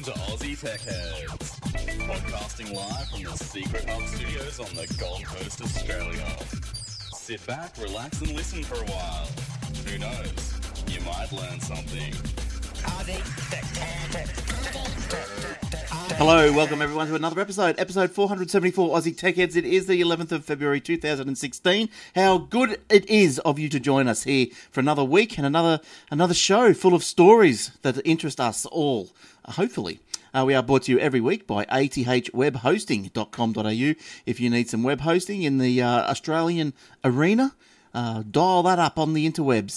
to Aussie Tech Heads, podcasting live from the Secret Hub Studios on the Gold Coast, Australia. Sit back, relax, and listen for a while. Who knows? You might learn something. Hello, welcome everyone to another episode 474 Aussie Tech Heads. It is the 11th of February 2016. How good it is of you to join us here for another week and another show full of stories that interest us all, hopefully. We are brought to you every week by athwebhosting.com.au. If you need some web hosting in the Australian arena, dial that up on the interwebs,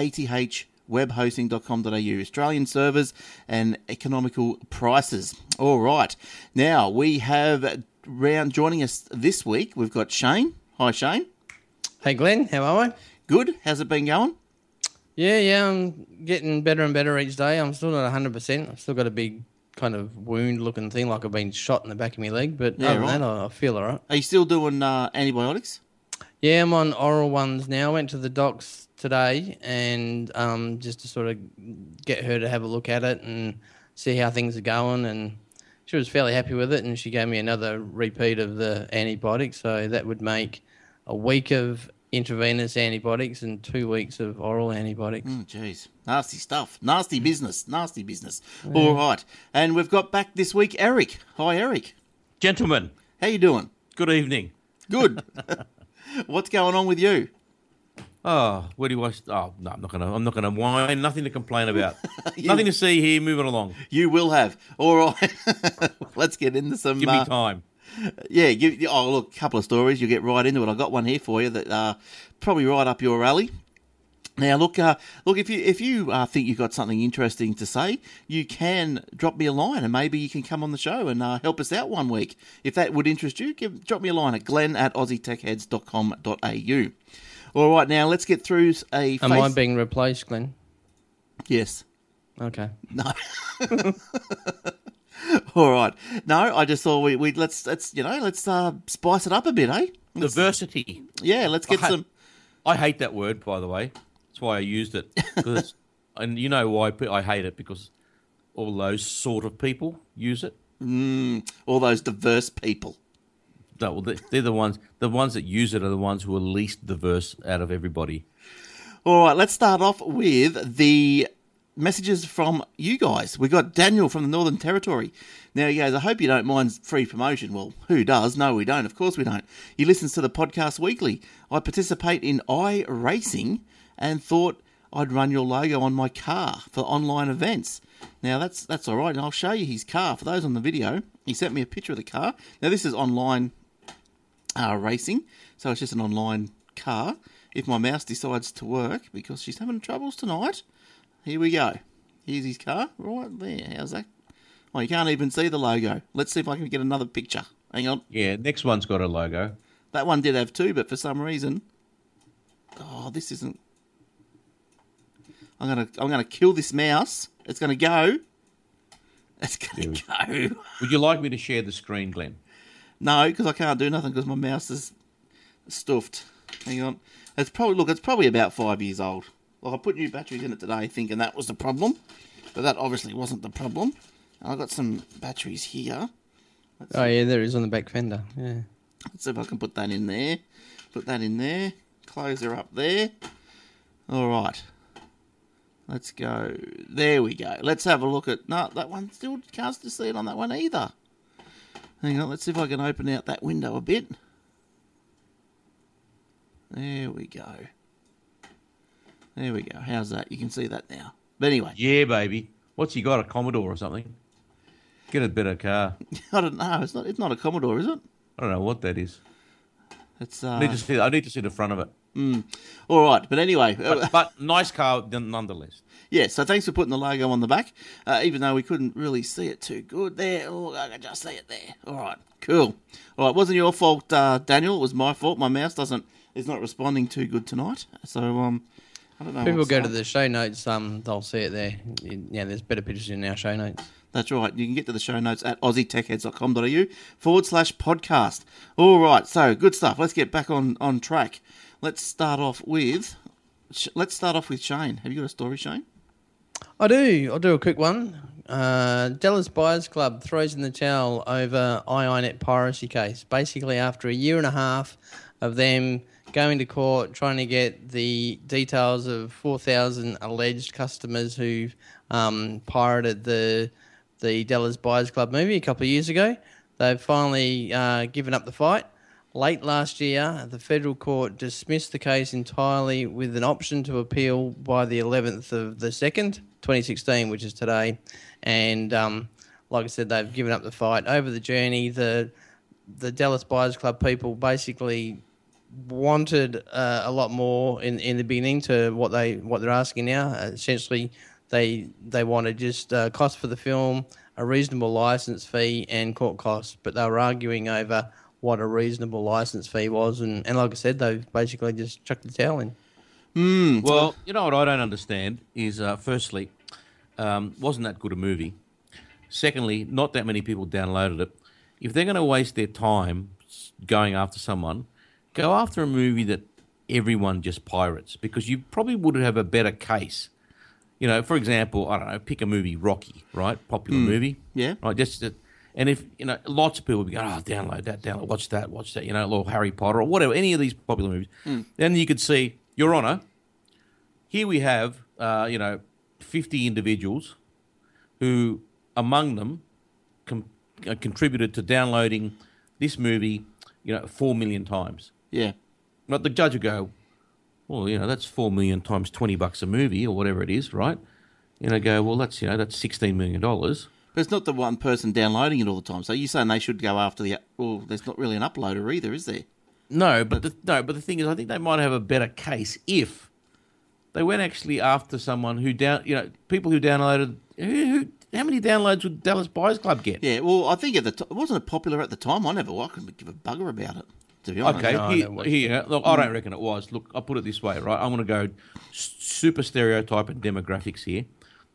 athwebhosting.com.au. Australian servers and economical prices. All right. Now, we have joining us this week, we've got Shane. Hi, Shane. Hey, Glenn. How are we? Good. How's it been going? Yeah, I'm getting better and better each day. I'm still not 100%. I've still got a big kind of wound-looking thing, like I've been shot in the back of my leg. But Yeah, other right. than that, I feel all right. Are you still doing antibiotics? Yeah, I'm on oral ones now. I went to the docs today and just to sort of get her to have a look at it and see how things are going. And she was fairly happy with it, and she gave me another repeat of the antibiotics. So that would make a week of intravenous antibiotics and 2 weeks of oral antibiotics. Oh, jeez. Nasty stuff. Nasty business. Nasty business. Yeah. All right. And we've got back this week Eric. Hi, Eric. Gentlemen, How you doing? good evening. Good. What's going on with you? Oh, where do I? Oh, no, I'm not gonna whine. Nothing to complain about. Nothing to see here. Moving along. You will have. All right. Let's get into some... Give me time. Yeah, look, a couple of stories. You'll get right into it. I've got one here for you that probably right up your alley. Now, look, if you think you've got something interesting to say, you can drop me a line and maybe you can come on the show and help us out one week. If that would interest you, drop me a line at glenn@aussietechheads.com.au. All right, now let's get through a... Am I being replaced, Glenn? Yes. Okay. No. All right. No, I just thought let's spice it up a bit, eh? Diversity. Yeah, let's get some... I hate that word, by the way. That's why I used it. And you know why I hate it, because all those sort of people use it. All those diverse people. No, well, they're the ones that use it are the ones who are least diverse out of everybody. All right, let's start off with the messages from you guys. We got Daniel from the Northern Territory. Now, he goes, I hope you don't mind free promotion. Well, who does? No, we don't. Of course we don't. He listens to the podcast weekly. I participate in iRacing and thought I'd run your logo on my car for online events. Now, that's all right, and I'll show you his car. For those on the video, he sent me a picture of the car. Now, this is online racing, so it's just an online car. If my mouse decides to work, because she's having troubles tonight, here we go. Here's his car, right there. How's that? Oh, you can't even see the logo. Let's see if I can get another picture. Hang on. Yeah, next one's got a logo. That one did have two, but for some reason... Oh, this isn't... I'm gonna kill this mouse. It's gonna go. It's gonna go. Would you like me to share the screen, Glenn? No, because I can't do nothing because my mouse is stuffed. Hang on. It's probably about 5 years old. Like, I put new batteries in it today thinking that was the problem, but that obviously wasn't the problem. And I've got some batteries here. Oh, yeah, there is on the back fender. Yeah. Let's see if I can put that in there. Put that in there. Close her up there. All right. Let's go. There we go. Let's have a look at... No, that one still can't see it on that one either. Hang on, let's see if I can open out that window a bit. There we go. There we go. How's that? You can see that now. But anyway. Yeah, baby. What's he got, a Commodore or something? Get a better car. I don't know. It's not a Commodore, is it? I don't know what that is. It's I need to see the front of it. All right, but anyway. But nice car nonetheless. Yeah, so thanks for putting the logo on the back, even though we couldn't really see it too good there. Oh, I can just see it there. All right, cool. All right, wasn't your fault, Daniel. It was my fault. My mouse is not responding too good tonight. So, I don't know. People go to the show notes, they'll see it there. Yeah, there's better pictures in our show notes. That's right. You can get to the show notes at aussietechheads.com.au/podcast. All right, so good stuff. Let's get back on track. Let's start off with Shane. Have you got a story, Shane? I do. I'll do a quick one. Dallas Buyers Club throws in the towel over iiNet piracy case. Basically, after a year and a half of them going to court trying to get the details of 4,000 alleged customers who pirated the Dallas Buyers Club movie a couple of years ago, they've finally given up the fight. Late last year, the federal court dismissed the case entirely with an option to appeal by the 11th of the 2nd, 2016, which is today. And like I said, they've given up the fight. Over the journey, the Dallas Buyers Club people basically wanted a lot more in the beginning to what they're asking now. Essentially, they wanted just cost for the film, a reasonable license fee, and court costs. But they were arguing over what a reasonable license fee was, and like I said, they've basically just chucked the towel in. Well, you know what I don't understand is, firstly, wasn't that good a movie? Secondly, not that many people downloaded it. If they're going to waste their time going after someone, go after a movie that everyone just pirates, because you probably would have a better case. You know, for example, I don't know, pick a movie, Rocky, right? Popular movie. Yeah. Right, and if, you know, lots of people would be going, download that, watch that, you know, or Harry Potter or whatever, any of these popular movies. Then you could see, Your Honour, here we have, 50 individuals who, among them, contributed to downloading this movie, 4 million times. Yeah. But the judge would go, well, that's 4 million times $20 a movie or whatever it is, right? Go, well, that's $16 million. But it's not the one person downloading it all the time. So you're saying they should go after there's not really an uploader either, is there? No, but the thing is, I think they might have a better case if they went actually after someone who people who downloaded. How many downloads would Dallas Buyers Club get? Yeah, well, I think wasn't it popular at the time. I couldn't give a bugger about it, to be honest. Okay, look, I don't reckon it was. Look, I'll put it this way, right? I'm going to go super stereotype and demographics here.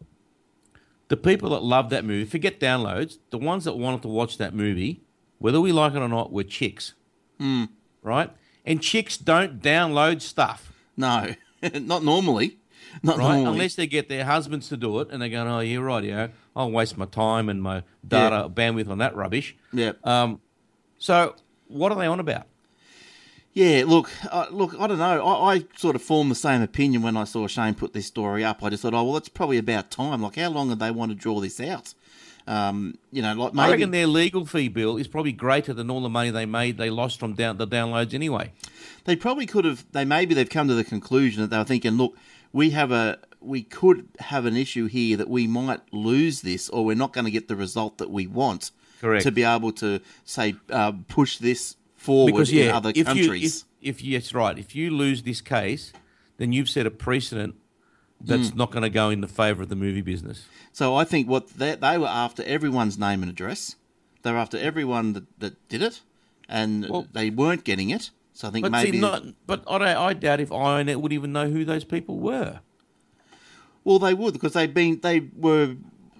The people that love that movie, forget downloads, the ones that wanted to watch that movie, whether we like it or not, were chicks. Right? And chicks don't download stuff. No, not normally. Not right? normally. Unless they get their husbands to do it and they're going, oh, yeah, right, I'll waste my time and my data bandwidth on that rubbish. Yeah. So what are they on about? Yeah, look, I don't know. I sort of formed the same opinion when I saw Shane put this story up. I just thought, it's probably about time. Like, how long do they want to draw this out? Maybe I reckon their legal fee bill is probably greater than all the money they lost from the downloads anyway. They probably could have. They've come to the conclusion that they were thinking, look, we could have an issue here that we might lose this, or we're not going to get the result that we want. Correct. To be able to say push this forward in other countries. That's right. If you lose this case, then you've set a precedent that's not going to go in the favour of the movie business. So I think what they were after everyone's name and address. They were after everyone that did it, and they weren't getting it. So I think maybe. But I doubt if iiNet would even know who those people were. Well, they would, because they were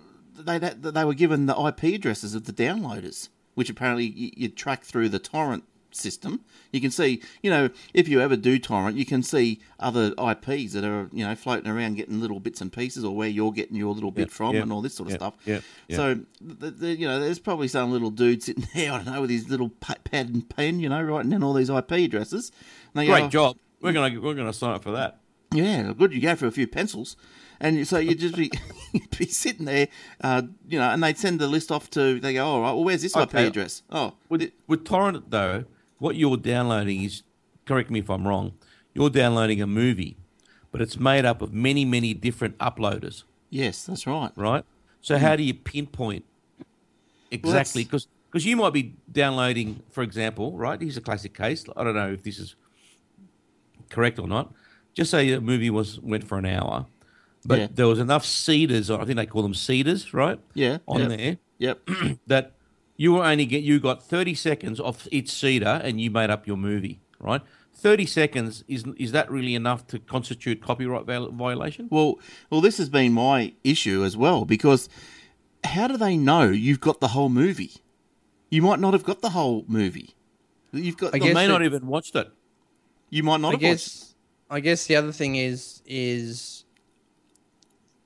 given the IP addresses of the downloaders, which apparently you track through the torrent system. You can see, if you ever do torrent, you can see other IPs that are, floating around getting little bits and pieces, or where you're getting your little bit from, and all this sort of stuff. So, there's probably some little dude sitting there, I don't know, with his little pad and pen, writing down all these IP addresses. Great job. We're gonna sign up for that. Yeah, good. You go for a few pencils. And so you'd just be sitting there, and they'd send the list off they go, all right, well, where's this IP address? Oh. With torrent, though, what you're downloading is, correct me if I'm wrong, you're downloading a movie, but it's made up of many, many different uploaders. Yes, that's right. Right? So how do you pinpoint exactly? Because you might be downloading, for example, right? Here's a classic case. I don't know if this is correct or not. Just say a movie went for an hour. But there was enough seeders, I think they call them seeders, right? Yeah. On there. Yep. That you got 30 seconds off each seeder and you made up your movie, right? 30 seconds, is that really enough to constitute copyright violation? Well, this has been my issue as well, because how do they know you've got the whole movie? You might not have got the whole movie. You've got. You may not even watched it. You might not have watched it. I guess the other thing is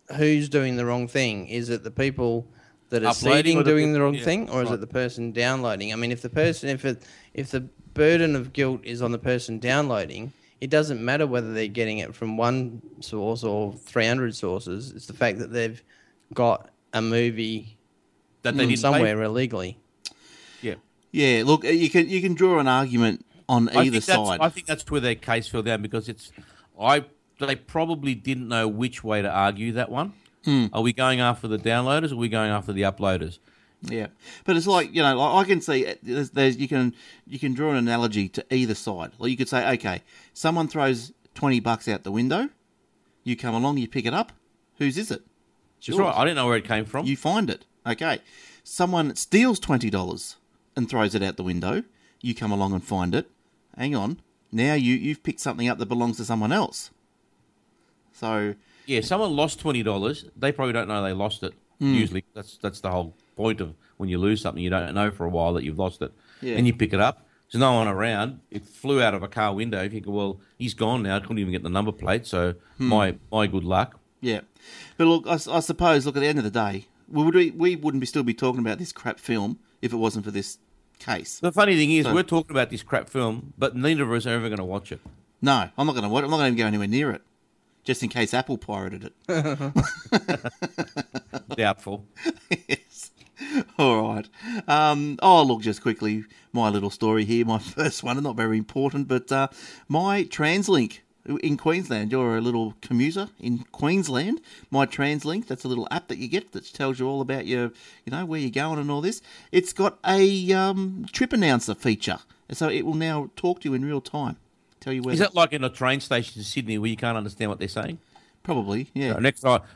who's doing the wrong thing? Is it the people that are Uploading seeding or the doing the people- wrong yeah, thing, or is right. it the person downloading? I mean, if the burden of guilt is on the person downloading, it doesn't matter whether they're getting it from one source or 300 sources. It's the fact that they've got a movie That they didn't somewhere illegally. Yeah. Yeah, look, you can draw an argument on either side. I think that's where their case fell down because they probably didn't know which way to argue that one. Are we going after the downloaders or are we going after the uploaders? Yeah, but it's like, I can see you can draw an analogy to either side. Like you could say, okay, someone throws $20 out the window, you come along, you pick it up. Whose is it? It's That's yours. right. I didn't know where it came from. You find it. Okay, someone steals $20 and throws it out the window. You come along and find it. Hang on, now you've picked something up that belongs to someone else. So Yeah, someone lost $20. They probably don't know they lost it. Usually, that's the whole point of when you lose something. You don't know for a while that you've lost it, Yeah. and you pick it up. There's no one around. It flew out of a car window. You think, well, he's gone now. I couldn't even get the number plate. So my good luck. yeah, but look, I suppose, look, at the end of the day, we wouldn't still be talking about this crap film if it wasn't for this case. The funny thing is, So- we're talking about this crap film, but neither of us are ever going to watch it. No, I'm not going to watch. I'm not going to go anywhere near it, just in case Apple pirated it. Doubtful. Yes. All right. Look, just quickly, my little story here, my first one, not very important, but my TransLink in Queensland. You're a little commuter in Queensland. My TransLink, that's a little app that you get that tells you all about your, where you're going and all this. It's got a trip announcer feature, so it will now talk to you in real time. Tell you where. Is that like in a train station in Sydney where you can't understand what they're saying? Probably, yeah. Next stop,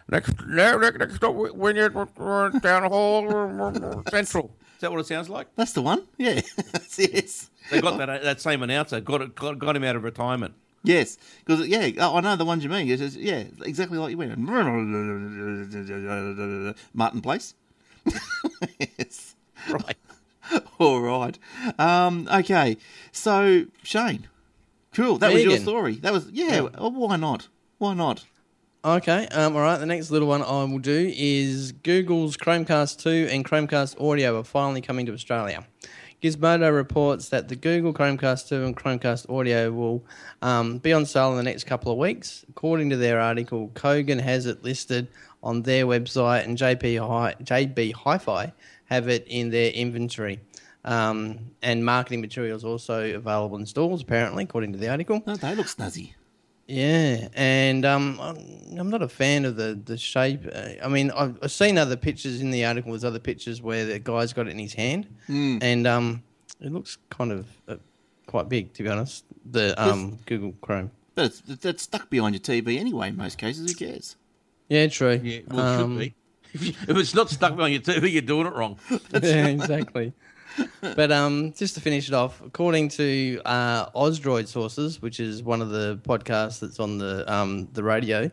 when you're down Hall Central. Is that what it sounds like? That's the one. Yeah. Yes. They got that same announcer, got him out of retirement. Yes, because I know the ones you mean. It's just, exactly like you went. Martin Place. Yes. Right. All right. Okay. So Shane, cool. That was your Vegan. story. That was why not? Why not? Okay, all right. The next little one I will do is Google's Chromecast 2 and Chromecast Audio are finally coming to Australia. Gizmodo reports that the Google Chromecast 2 and Chromecast Audio will be on sale in the next couple of weeks. According to their article, Kogan has it listed on their website and JB Hi-Fi have it in their inventory. And marketing materials also available in stores, apparently, according to the article. Oh, they look snazzy. Yeah, and I'm not a fan of the shape. I mean, I've seen other pictures in the article. There's other pictures where the guy's got it in his hand, and it looks kind of quite big, to be honest. The Google Chrome. But it's stuck behind your TV anyway. In most cases, who cares? Yeah, true. Yeah, well, it should be. If it's not stuck on your TV, you're doing it wrong. Yeah, exactly. But just to finish it off, according to Ozdroid Sources, which is one of the podcasts that's on the radio,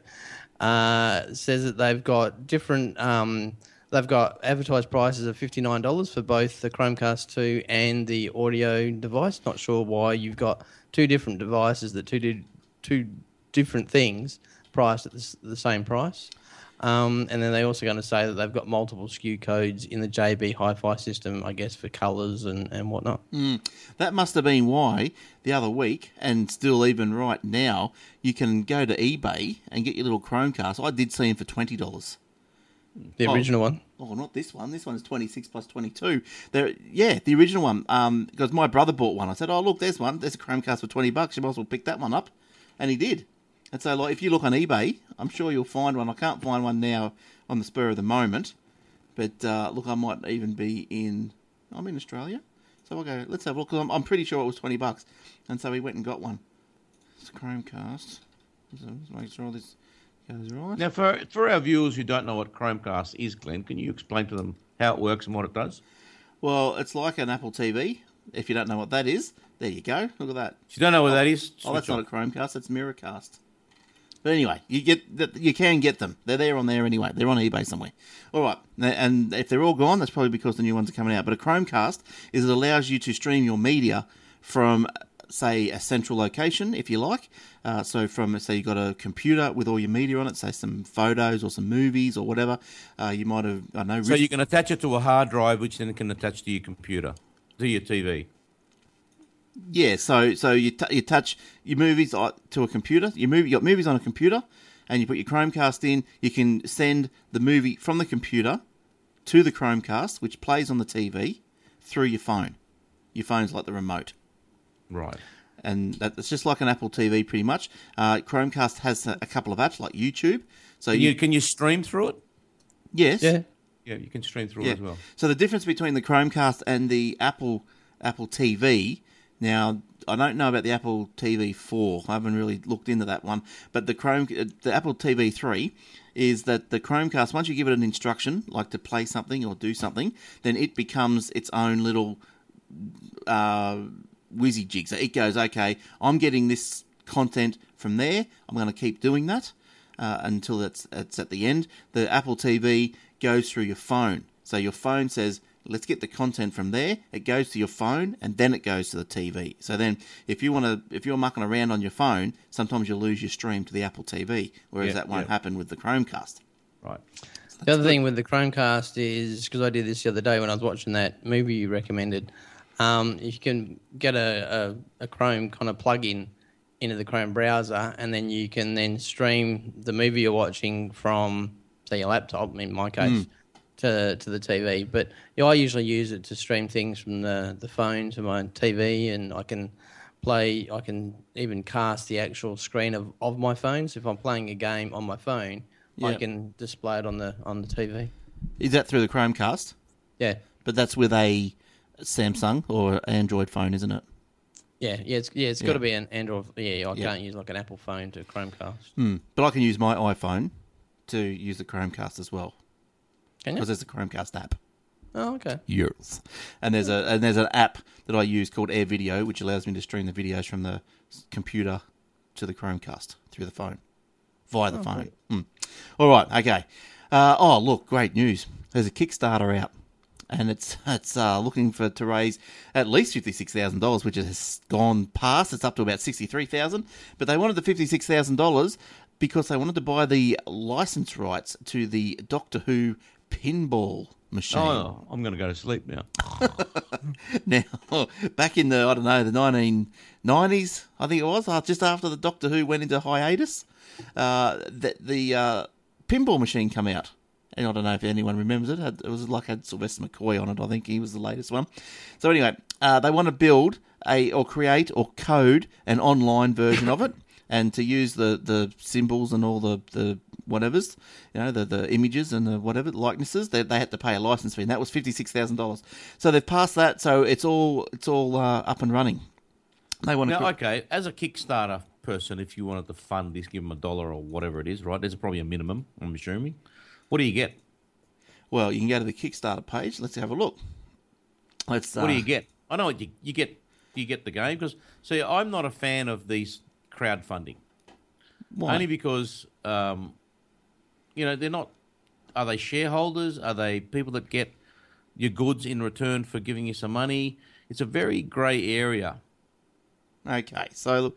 says that they've got different. They've got advertised prices of $59 for both the Chromecast 2 and the audio device. Not sure why you've got two different devices that two different things priced at the same price. And then they're also going to say that they've got multiple SKU codes in the JB Hi-Fi system, I guess, for colours and whatnot. That must have been why the other week, and still even right now, you can go to eBay and get your little Chromecast. I did see them for $20. The original one. Oh, not this one. This one's 26 plus 22. The original one. Because my brother bought one. I said, "Oh, look, there's one. There's a Chromecast for $20. You might as well pick that one up," and he did. And so, like, if you look on eBay, I'm sure you'll find one. I can't find one now on the spur of the moment, but look, I might even be in. I'm in Australia, so I'll go. Let's have a look. 'Cause I'm pretty sure it was $20, and so we went and got one. It's a Chromecast. So let's make sure this goes right. Now, for our viewers who don't know what Chromecast is, Glenn, can you explain to them how it works and what it does? Well, it's like an Apple TV. If you don't know what that is, there you go. Look at that. If you don't know what that is, Oh, that's switch not a on. Chromecast. That's Miracast. But anyway, you can get them. They're there on there anyway. They're on eBay somewhere. All right, and if they're all gone, that's probably because the new ones are coming out. But a Chromecast is it allows you to stream your media from say, a central location, if you like. So from, say, you've got a computer with all your media on it, say some photos or some movies or whatever. You might have, I don't know. So you can attach it to a hard drive, which then can attach to your computer, to your TV. Yeah, so you touch your movies to a computer. You got movies on a computer, and you put your Chromecast in. You can send the movie from the computer to the Chromecast, which plays on the TV, through your phone. Your phone's like the remote. Right. And that's just like an Apple TV, pretty much. Chromecast has a couple of apps like YouTube. So Can you stream through it? Yes. Yeah. Yeah, you can stream through it as well. So the difference between the Chromecast and the Apple TV. Now, I don't know about the Apple TV 4. I haven't really looked into that one. But the Apple TV 3 is that the Chromecast, once you give it an instruction, like to play something or do something, then it becomes its own little whizzy jig. So it goes, okay, I'm getting this content from there. I'm going to keep doing that until it's at the end. The Apple TV goes through your phone. So your phone says, let's get the content from there. It goes to your phone, and then it goes to the TV. So then, if you're mucking around on your phone, sometimes you'll lose your stream to the Apple TV, whereas that won't happen with the Chromecast. Right. So The other thing with the Chromecast is, because I did this the other day when I was watching that movie you recommended, you can get a Chrome kind of plug-in into the Chrome browser, and then you can then stream the movie you're watching from, say, your laptop, in my case, to the TV. But I usually use it to stream things from the phone to my TV, and I can even cast the actual screen of my phone. So if I'm playing a game on my phone, I can display it on the TV. Is that through the Chromecast? Yeah. But that's with a Samsung or Android phone, isn't it? It's got to be an Android. I can't use like an Apple phone to Chromecast. But I can use my iPhone to use the Chromecast as well. Can you? Because there's a Chromecast app. Oh, okay. Yes. And there's an app that I use called Air Video, which allows me to stream the videos from the computer to the Chromecast through the phone, via the phone. All right, okay. Look, great news. There's a Kickstarter out, and it's looking to raise at least $56,000, which has gone past. It's up to about $63,000, but they wanted the $56,000 because they wanted to buy the license rights to the Doctor Who pinball machine. Oh, I'm going to go to sleep now. Now, back in the 1990s, I think it was, just after the Doctor Who went into hiatus, the pinball machine came out. And I don't know if anyone remembers it. It was had Sylvester McCoy on it. I think he was the latest one. So anyway, they want to build create or code an online version of it, and to use the symbols and all the whatevers, the images and the whatever likenesses, they had to pay a license fee, and that was $56,000. So they've passed that, so it's all up and running. They want to. Now, okay, as a Kickstarter person, if you wanted to fund this, give them $1 or whatever it is, right? There's probably a minimum, I'm assuming. What do you get? Well, you can go to the Kickstarter page. Let's have a look. What do you get? I know what you get. You get the game because see, I'm not a fan of these crowdfunding. Why? Only because they're not. Are they shareholders? Are they people that get your goods in return for giving you some money? It's a very grey area. Okay, so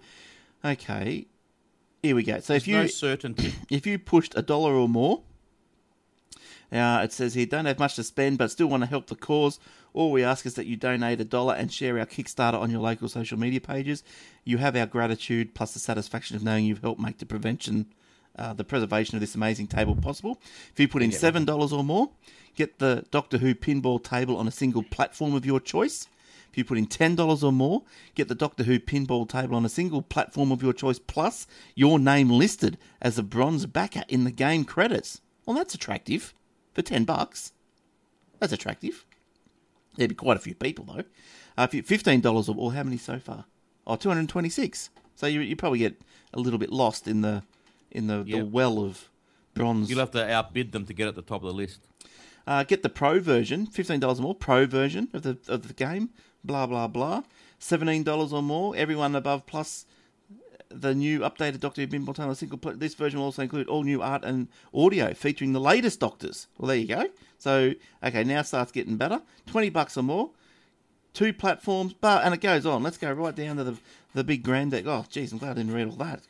here we go. So There's no certainty. If you pushed $1 or more. It says here, don't have much to spend, but still want to help the cause. All we ask is that you donate $1 and share our Kickstarter on your local social media pages. You have our gratitude, plus the satisfaction of knowing you've helped make the preservation of this amazing table possible. If you put in $7 or more, get the Doctor Who pinball table on a single platform of your choice. If you put in $10 or more, get the Doctor Who pinball table on a single platform of your choice, plus your name listed as a bronze backer in the game credits. Well, that's attractive. For $10, that's attractive. There'd be quite a few people though. If you $15 or more, how many so far? 226. So you probably get a little bit lost in the well of bronze. You'll have to outbid them to get at the top of the list. Get the pro version, $15 or more, pro version of the game. Blah blah blah. $17 or more, everyone above plus the new updated Doctor Who pinball table single. This version will also include all new art and audio featuring the latest Doctors. Well, there you go. So, okay, now it starts getting better. $20 or more. 2 platforms, and it goes on. Let's go right down to the big granddad. Oh, geez, I'm glad I didn't read all that.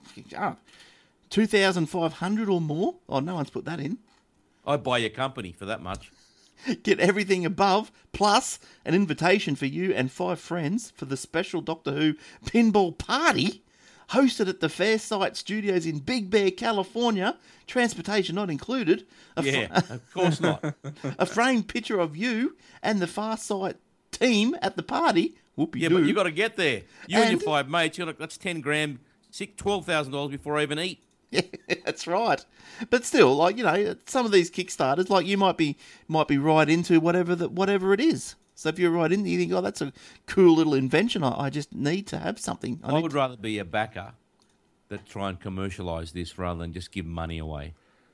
2,500 or more? Oh, no one's put that in. I'd buy your company for that much. Get everything above, plus an invitation for you and 5 friends for the special Doctor Who pinball party hosted at the Fairsight Studios in Big Bear, California. Transportation not included. Of course not. A framed picture of you and the Farsight team at the party. Whoopie Yeah, doo. but you got to get there. You and And- your 5 mates. That's 10 grand, $12,000 before I even eat. Yeah, that's right. But still, like, you know, some of these Kickstarters, like, you might be right into whatever it is. So if you're right in, you think, oh, that's a cool little invention. I just need to have something. I would rather be a backer that try and commercialise this rather than just give money away.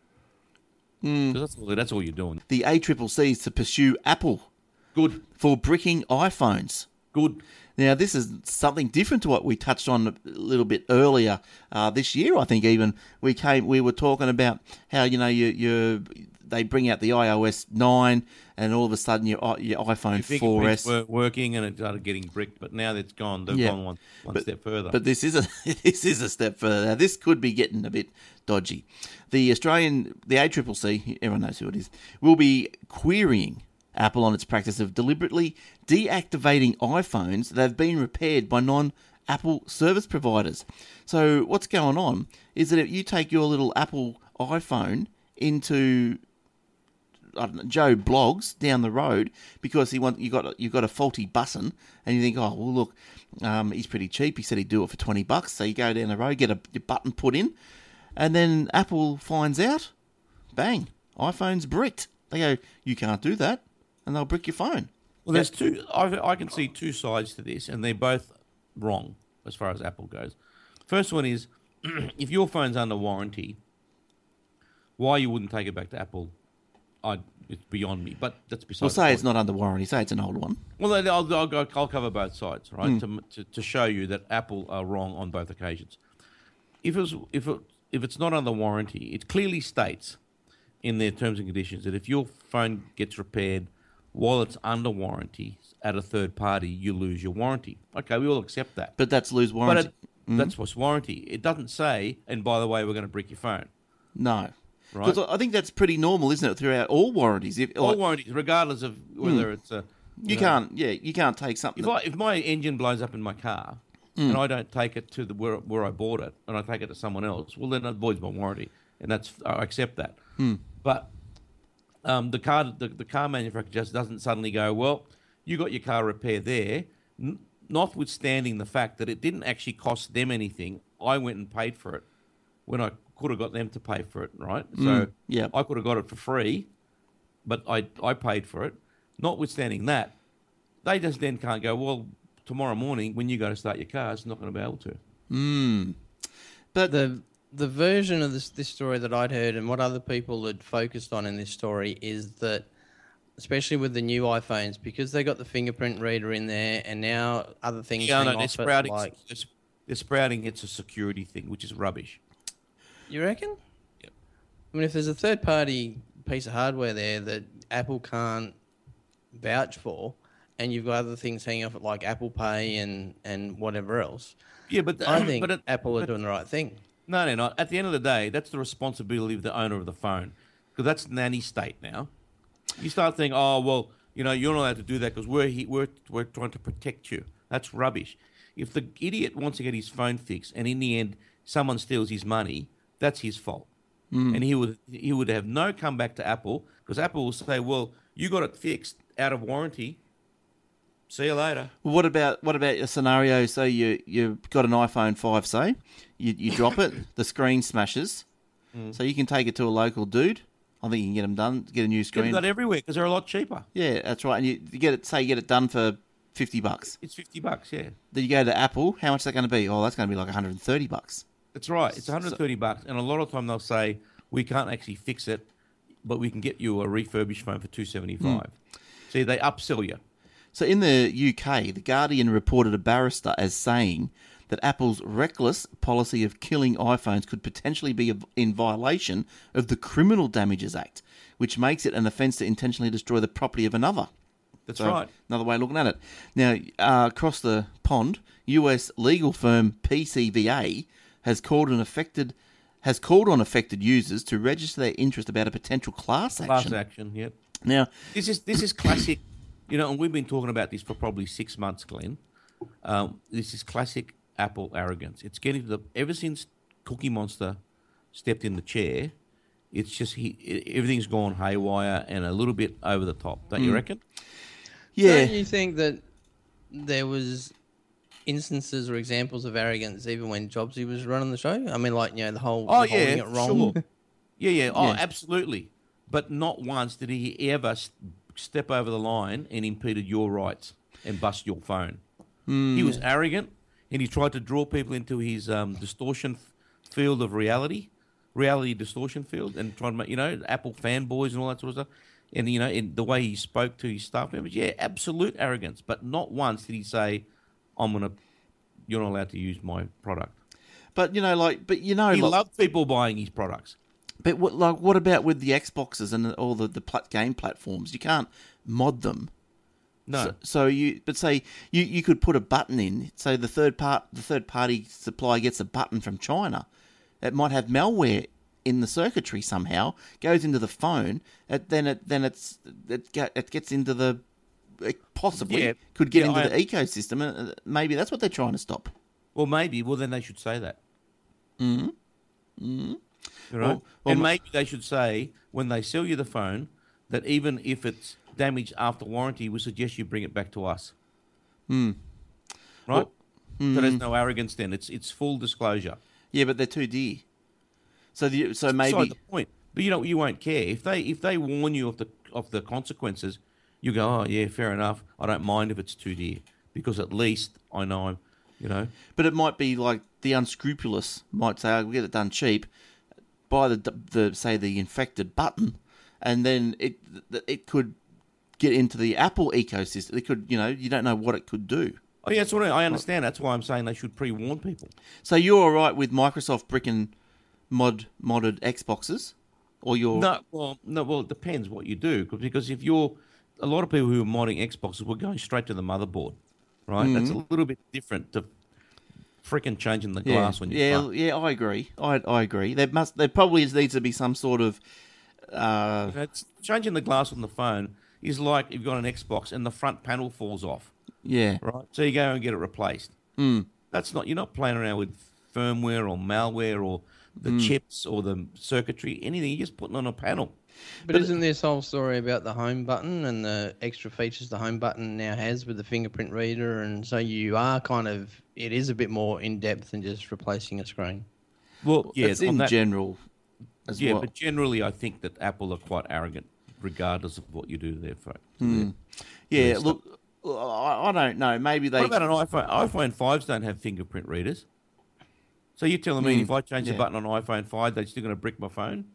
'Cause that's all you're doing. The ACCC is to pursue Apple Good. for bricking iPhones. Good. Now, this is something different to what we touched on a little bit earlier this year. I think even we were talking about how, you know, they bring out the iOS 9 and all of a sudden your iPhone 4S weren't working and it started getting bricked, but now it's gone. They've gone one step further. But this is a step further. Now, this could be getting a bit dodgy. The ACCC, everyone knows who it is, will be querying Apple on its practice of deliberately deactivating iPhones that have been repaired by non-Apple service providers. So what's going on is that if you take your little Apple iPhone into, I don't know, Joe Bloggs down the road because you've got a faulty button, and you think, oh well, look, he's pretty cheap. He said he'd do it for $20. So you go down the road, get your button put in, and then Apple finds out, bang, iPhone's bricked. They go, you can't do that, and they'll brick your phone. Well, there's two. I can see two sides to this, and they're both wrong as far as Apple goes. First one is, if your phone's under warranty, why you wouldn't take it back to Apple, it's beyond me. But that's beside. Well, the say point. it's not under warranty. Say it's an old one. Well, I'll cover both sides, right? To show you that Apple are wrong on both occasions. If it's not under warranty, it clearly states in their terms and conditions that if your phone gets repaired while it's under warranty at a third party, you lose your warranty. Okay, we all accept that. But that's lose warranty. That's what's warranty. It doesn't say, and by the way, we're going to brick your phone. No. Right. Because I think that's pretty normal, isn't it, throughout all warranties? All warranties, regardless of whether it's a... You can't take something. If my engine blows up in my car and I don't take it to where I bought it and I take it to someone else, well, then it voids my warranty, and I accept that. But the car manufacturer just doesn't suddenly go, well, you got your car repaired there, notwithstanding the fact that it didn't actually cost them anything. I went and paid for it when I could have got them to pay for it, right? So yeah. I could have got it for free, but I paid for it. Notwithstanding that, they just then can't go, well, tomorrow morning when you go to start your car, it's not going to be able to. But The version of this story that I'd heard and what other people had focused on in this story is that, especially with the new iPhones, because they got the fingerprint reader in there and now other things hang they're off sprouting. it, like... They're sprouting. It's a security thing, which is rubbish. You reckon? Yep. I mean, if there's a third-party piece of hardware there that Apple can't vouch for, and you've got other things hanging off it like Apple Pay and whatever else, Yeah, but I think but Apple are doing the right thing. No, they're not. At the end of the day, that's the responsibility of the owner of the phone, because that's nanny state now. You start thinking, oh well, you're not allowed to do that because we're trying to protect you. That's rubbish. If the idiot wants to get his phone fixed, and in the end someone steals his money, that's his fault, and he would have no comeback to Apple, because Apple will say, well, you got it fixed out of warranty. See you later. what about a scenario? So you've got an iPhone 5, say you drop it, the screen smashes, so you can take it to a local dude. I think you can get them done, get a new Get screen. that everywhere because they're a lot cheaper. Yeah, that's right. And you get it done for $50. It's $50, yeah. Then you go to Apple. How much is that going to be? Oh, that's going to be like $130. That's right. It's $130, and a lot of time they'll say we can't actually fix it, but we can get you a refurbished phone for $275. See, they upsell you. So in the UK, The Guardian reported a barrister as saying that Apple's reckless policy of killing iPhones could potentially be in violation of the Criminal Damages Act, which makes it an offence to intentionally destroy the property of another. That's So, right. Another way of looking at it. Now, across the pond, US legal firm PCVA has called on affected users to register their interest about a potential class action. Class action, yep. Now, This is classic, and we've been talking about this for probably 6 months, Glenn. This is classic Apple arrogance. It's getting to ever since Cookie Monster stepped in the chair, it's just everything's gone haywire and a little bit over the top. Don't you reckon? yeah, Don't you think that there was instances or examples of arrogance even when Jobsy was running the show? I mean, like, the whole holding it wrong. Sure. Yeah. Oh, Yeah. absolutely. But not once did he ever step over the line and impeded your rights and bust your phone. He was arrogant, and he tried to draw people into his distortion field of reality distortion field, and trying to make, Apple fanboys and all that sort of stuff. And, in the way he spoke to his staff members, yeah, absolute arrogance. But not once did he say, you're not allowed to use my product. but He loved people buying his products. But what about with the Xboxes and all the game platforms? You can't mod them. No. So you could put a button in. So the third party supplier gets a button from China. It might have malware in the circuitry somehow. Goes into the phone. It gets into the possibly Yeah. could get Yeah, into the ecosystem. And maybe that's what they're trying to stop. Well, maybe. Well, then they should say that. Mm-hmm. Well, And maybe they should say, when they sell you the phone, that even if it's damaged after warranty, we suggest you bring it back to us. Right? So there's no arrogance then. It's full disclosure. Yeah, but they're too dear. So maybe Beside the point. But you won't care. If they warn you of the consequences, you go, oh, yeah, fair enough. I don't mind if it's too dear. Because at least I know I'm. But it might be like the unscrupulous might say, "We'll get it done cheap." Buy the infected button, and then it could get into the Apple ecosystem. It could, you don't know what it could do. Oh, yeah, that's what I understand. That's why I'm saying they should pre-warn people. So you're all right with Microsoft bricking modded Xboxes, or you're No, well, it depends what you do. Because if you're... A lot of people who are modding Xboxes were going straight to the motherboard, right? That's a little bit different to freaking changing the glass when you phone. Yeah, I agree. I agree. There probably needs to be some sort of Changing the glass on the phone is like you've got an Xbox and the front panel falls off, yeah. right? So you go and get it replaced. That's not... You're not playing around with firmware or malware or the chips or the circuitry, anything. You're just putting on a panel. But isn't this whole story about the home button and the extra features the home button now has with the fingerprint reader? And so you are it is a bit more in-depth than just replacing a screen. Well, yeah, It's in general as well. but generally I think that Apple are quite arrogant regardless of what you do to their phone. Yeah, look, I don't know. Maybe they... What about an iPhone? iPhone 5s don't have fingerprint readers. So you're telling me if I change the button on iPhone 5, they're still going to brick my phone?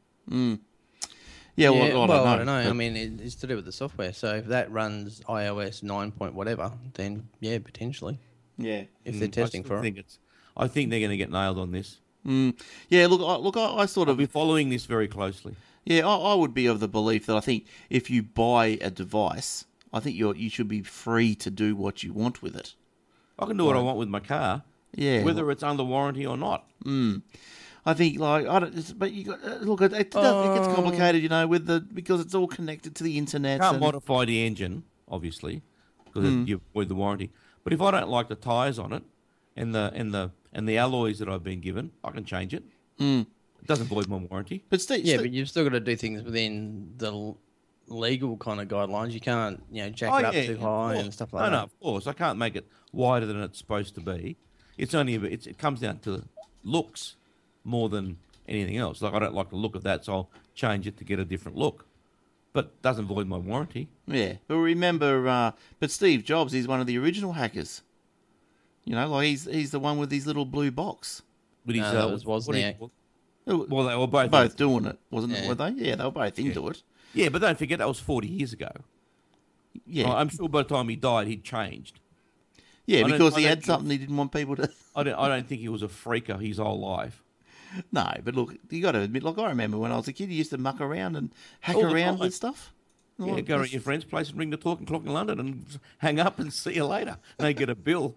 Yeah, well, I don't know. But- I mean, it's to do with the software. So if that runs iOS 9 point whatever, then yeah, potentially. Yeah. If they're testing for it. I think they're going to get nailed on this. Yeah, I sort I'll of... be following this very closely. Yeah, I would be of the belief that I think if you buy a device, I think you should be free to do what you want with it. I can do what I want with my car, Yeah. whether it's under warranty or not. I think but you got look. It gets complicated, because it's all connected to the internet. Can't and- modify the engine, obviously, because you avoid the warranty. But if I don't like the tyres on it and the alloys that I've been given, I can change it. It doesn't void my warranty. But Steve, Yeah, but you've still got to do things within the legal kind of guidelines. You can't, jack it up too high and stuff like that. No, of course. I can't make it wider than it's supposed to be. It's only it comes down to looks more than anything else. Like, I don't like the look of that, so I'll change it to get a different look. But it doesn't void my warranty. yeah, but remember, but Steve Jobs, he's one of the original hackers. He's the one with his little blue box. But he's that was what do you Wozniak. call- Well, they were both Both doing it, wasn't it? Yeah. Were they? Yeah, they were both into it. Yeah, but don't forget that was 40 years ago. Yeah, I'm sure by the time he died, he'd changed. yeah, I don't- because I he don't had think- something he didn't want people to. I don't think he was a freaker his whole life. No, but look, you got to admit. Like, I remember when I was a kid, he used to muck around and hack All the around time. with stuff. Yeah, go to your friend's place and ring the talking clock in London and hang up and see you later. They get a bill.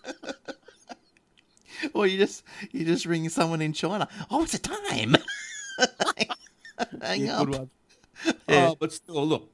Or you just ring someone in China. Oh, it's a time. Hang Yeah, up. good one. Yeah. Oh, but still, look,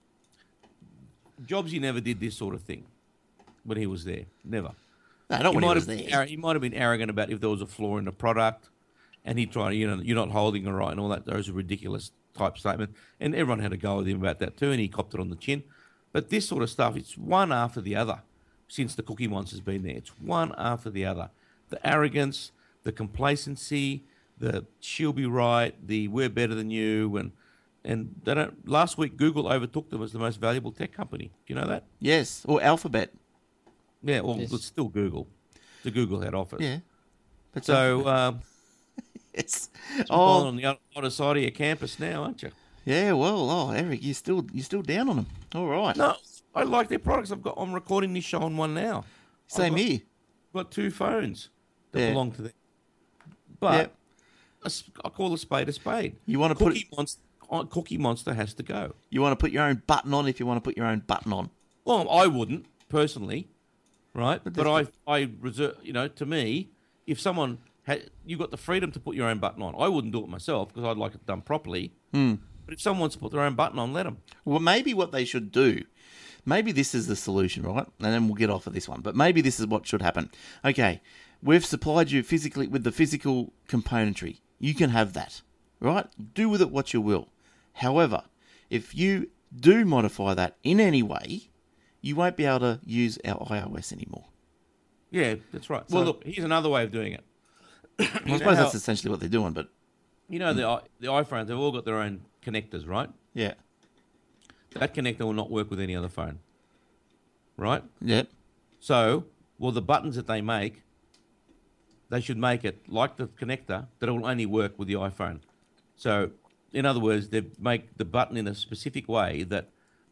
Jobsy never did this sort of thing when he was there. Never. No, not when he was have there. He might have been arrogant about if there was a flaw in the product, and he'd try, you're not holding it right and all that. Those are ridiculous type statements. And everyone had a go with him about that too, and he copped it on the chin. But this sort of stuff, it's one after the other since the Cookie Monster's been there. It's one after the other. The arrogance, the complacency, the she'll be right, the we're better than you, and they don't. Last week, Google overtook them as the most valuable tech company. Do you know that? Yes, or Alphabet. Yeah, well, Yes. it's still Google, the Google head office. Yeah. But So, it's you're oh on the other side of your campus now, aren't you? yeah. Well, Eric, you're still down on them. All right. No, I like their products. I'm recording this show on one now. Same here. I've got 2 phones that Yeah. belong to them. But I call a spade a spade. You want to put Cookie Monster has to go. you want to put your own button on if you want to put your own button on. Well, I wouldn't personally, right? But I reserve. To me, if someone had, you got the freedom to put your own button on. I wouldn't do it myself because I'd like it done properly. But if someone wants to put their own button on, let them. Well, maybe what they should do, maybe this is the solution, right? And then we'll get off of this one. But maybe this is what should happen. Okay, we've supplied you physically with the physical componentry. You can have that, right? Do with it what you will. However, if you do modify that in any way, you won't be able to use our iOS anymore. Yeah, that's right. Well, look, here's another way of doing it. I suppose that's essentially what they're doing, but The iPhones, they've all got their own connectors, right? yeah. That connector will not work with any other phone, right? Yep. So, the buttons that they make, they should make it like the connector that it will only work with the iPhone. So, in other words, they make the button in a specific way that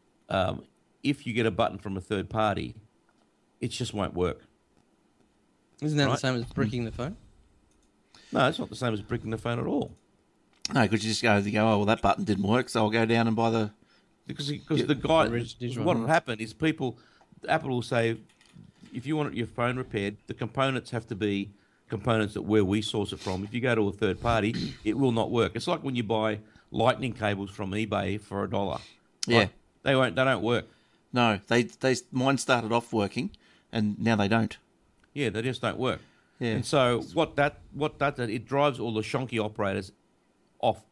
if you get a button from a third party, it just won't work. Isn't that the Right. same as bricking the phone? No, it's not the same as bricking the phone at all. No, because you just go, oh, well, that button didn't work, so I'll go down and buy the... Because the guy, digital what one. will happen is Apple will say, if you want your phone repaired, the components have to be components that where we source it from. If you go to a third party, it will not work. It's like when you buy lightning cables from eBay for $1. Yeah. Like, they don't work. No, mine started off working, and now they don't. Yeah, they just don't work. Yeah. And so what that it drives all the shonky operators off.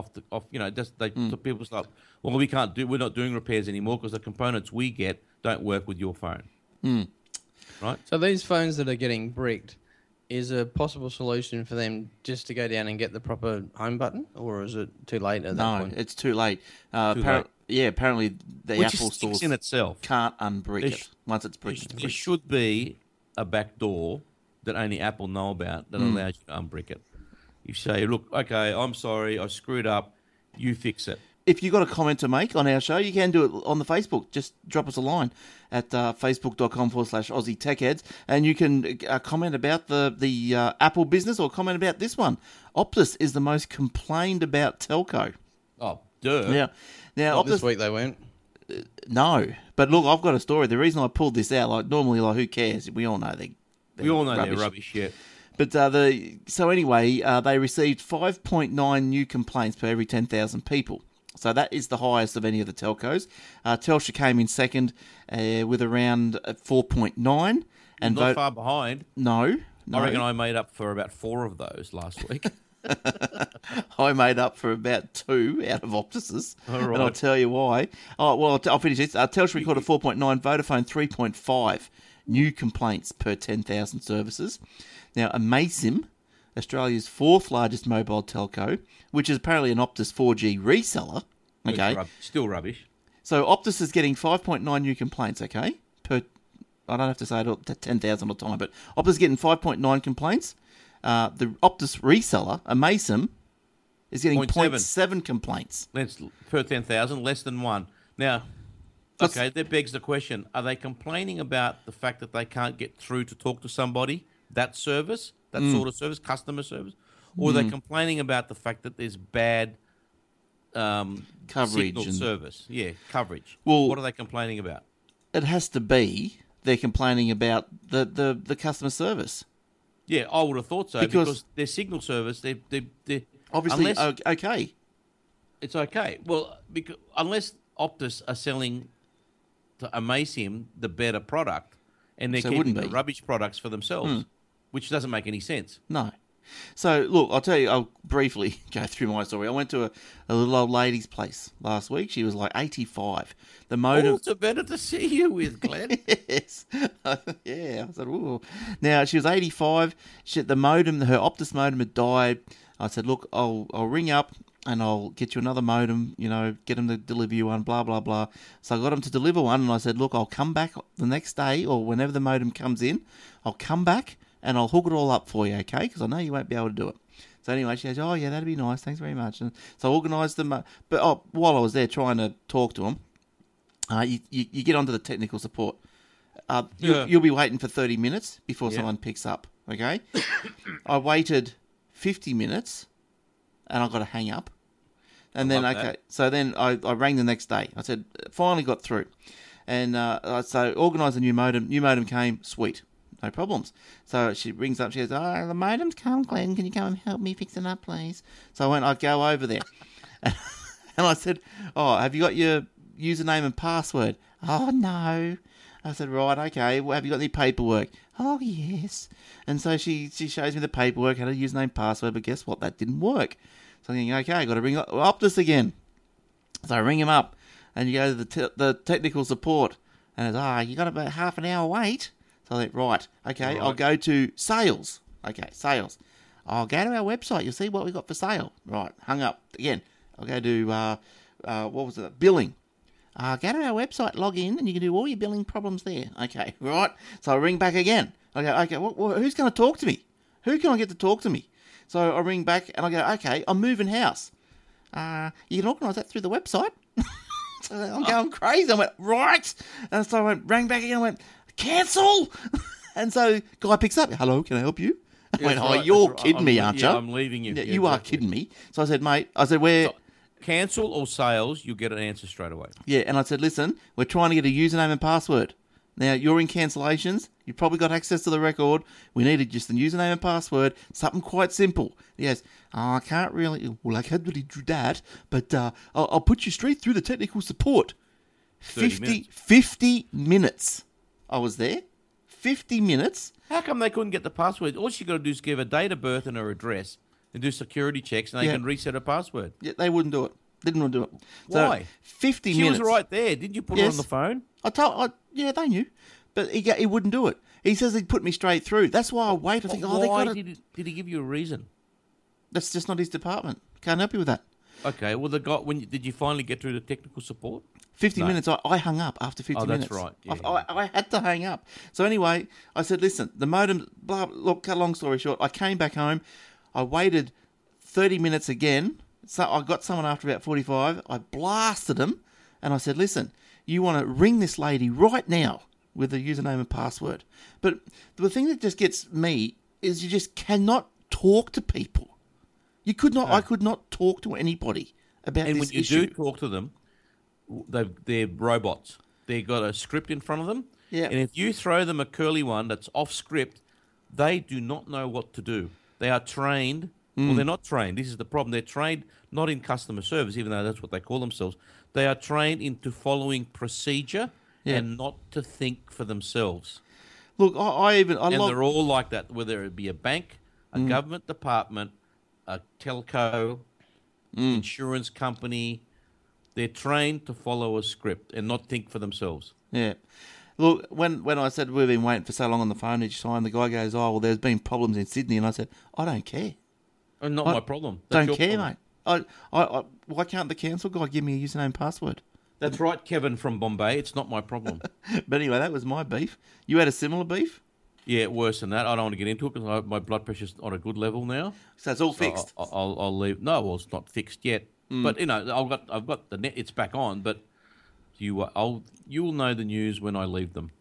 The people start. Well, we're not doing repairs anymore because the components we get don't work with your phone. Right? So these phones that are getting bricked, is a possible solution for them just to go down and get the proper home button, or is it too late at that No, point? it's too late. late. Yeah, apparently the Which Apple is stores in itself. can't unbrick There it. Once it's bricked, it's There bricked. should be a back door that only Apple know about that allows you to unbrick it. You say, look, okay, I'm sorry, I screwed up. You fix it. If you've got a comment to make on our show, you can do it on the Facebook. Just drop us a line at facebook.com/Aussie Tech Heads, and you can comment about the Apple business or comment about this one. Optus is the most complained about telco. Oh, duh. Now Not Optus, this week they weren't. no. But look, I've got a story. The reason I pulled this out, normally, who cares? We all know they're We all know rubbish. they're rubbish, yeah. But they received 5.9 new complaints per every 10,000 people. So that is the highest of any of the telcos. Telstra came in second with around 4.9. And Not far behind. No. I reckon I made up for about 4 of those last week. I made up for about 2 out of Optus's. All right. And I'll tell you why. Oh, well, I'll finish this. Telstra recorded 4.9, Vodafone 3.5 new complaints per 10,000 services. Now, Amaysim, Australia's 4th largest mobile telco, which is apparently an Optus 4G reseller. Okay. Still rubbish. So Optus is getting 5.9 new complaints, okay? I don't have to say it to 10,000 all the time, but Optus is getting 5.9 complaints. The Optus reseller, Amaysim, is getting 0.7 complaints. That's per 10,000, less than 1. Now, okay, that begs the question, are they complaining about the fact that they can't get through to talk to somebody, that service, that sort of service, customer service? Or are they complaining about the fact that there's bad Coverage signal and- service. Yeah, coverage. Well- what are they complaining about? It has to be they're complaining about the customer service. Yeah, I would have thought so Because- because their signal service, they Obviously, unless okay. it's okay. Well, because unless Optus are selling to Amacium the better product, and they're So it keeping wouldn't the be. rubbish products for themselves, which doesn't make any sense. No. So, look, I'll tell you, I'll briefly go through my story. I went to a little old lady's place last week. She was like 85. The modem... Oh, it's better to see you with, Glenn. Yes. Yeah. I said, ooh. Now, she was 85. The modem, her Optus modem had died. I said, look, I'll ring up and I'll get you another modem, get them to deliver you one, blah, blah, blah. So I got them to deliver one and I said, look, I'll come back the next day or whenever the modem comes in, I'll come back and I'll hook it all up for you, okay? Because I know you won't be able to do it. So anyway, she goes, oh, yeah, that'd be nice. Thanks very much. And so I organised them. But while I was there trying to talk to them, you get onto the technical support. You'll be waiting for 30 minutes before someone picks up, okay? I waited 50 minutes and I got to hang up. And then, okay, so then I rang the next day. I said, finally got through. And so organised a new modem. New modem came, sweet. No problems. So she rings up, she goes, oh, the modem's come, Glenn. Can you come and help me fix it up, please? So I'd go over there. And I said, oh, have you got your username and password? Oh, no. I said, right, okay. Well, have you got any paperwork? Oh, yes. And so she shows me the paperwork, had a username, password, but guess what? That didn't work. So I'm thinking, okay, I've got to ring Optus again. So I ring him up, and you go to the technical support, and it's, you got about half an hour wait. So I think, right, okay, I'll go to sales. Okay, sales. I'll go to our website. You'll see what we got for sale. Right, hung up. Again, I'll go to, what was it? Billing. Go to our website, log in, and you can do all your billing problems there. Okay, right. So I ring back again. I go, okay, who's going to talk to me? Who can I get to talk to me? So I ring back, and I go, okay, I'm moving house. You can organise that through the website. So I'm going crazy. I went, right. And so I rang back again. I went, cancel. And so guy picks up. Hello, can I help you? I went, That's right, you're that's right. kidding me, aren't you? Yeah, I'm leaving you. Yeah, Yeah, you are exactly. kidding me. So I said, mate, where? So, cancel or sales, you get an answer straight away. Yeah, and I said, listen, we're trying to get a username and password. Now, you're in cancellations. You've probably got access to the record. We needed just the username and password. Something quite simple. He goes, I can't really... Well, I can't really do that, but I'll put you straight through the technical support. 50 minutes I was there. 50 minutes. How come they couldn't get the password? All she got to do is give a date of birth and her address and do security checks, and they can reset her password. Yeah, they wouldn't do it. Didn't want to do it. So, Why? 50 She minutes. was right there. Didn't you put her Yes. on the phone? Yeah, they knew. But he wouldn't do it. He says he'd put me straight through. That's why I wait. I think, they Why got it. did he give you a reason? That's just not his department. Can't help you with that. Okay, well, the guy. Did you finally get through the technical support? 50 No. minutes, I hung up after 50 Oh, that's minutes. right. Yeah, I had to hang up. So anyway, I said, listen, the modem, look, cut a long story short, I came back home. I waited 30 minutes again. So I got someone after about 45. I blasted them. And I said, listen, you want to ring this lady right now with a username and password. But the thing that just gets me is you just cannot talk to people. You could not. I could not talk to anybody about And this when you issue. do talk to them, they're robots. They've got a script in front of them. Yeah. And if you throw them a curly one that's off script, they do not know what to do. They are trained. Well, they're not trained. This is the problem. They're trained not in customer service, even though that's what they call themselves. They are trained into following procedure and not to think for themselves. Look, I They're all like that, whether it be a bank, a government department, a telco, insurance company. They're trained to follow a script and not think for themselves. Yeah. Look, when I said we've been waiting for so long on the phone each time, the guy goes, oh, well, there's been problems in Sydney. And I said, I don't care. And not my problem. Don't That's your care, problem. mate. Why can't the council guy give me a username and password? That's right, Kevin from Bombay. It's not my problem. But anyway, that was my beef. You had a similar beef? Yeah, worse than that. I don't want to get into it because my blood pressure's on a good level now. So it's all fixed. I'll leave. No, well, it's not fixed yet. But you know, I've got the net. It's back on. But you'll know the news when I leave them.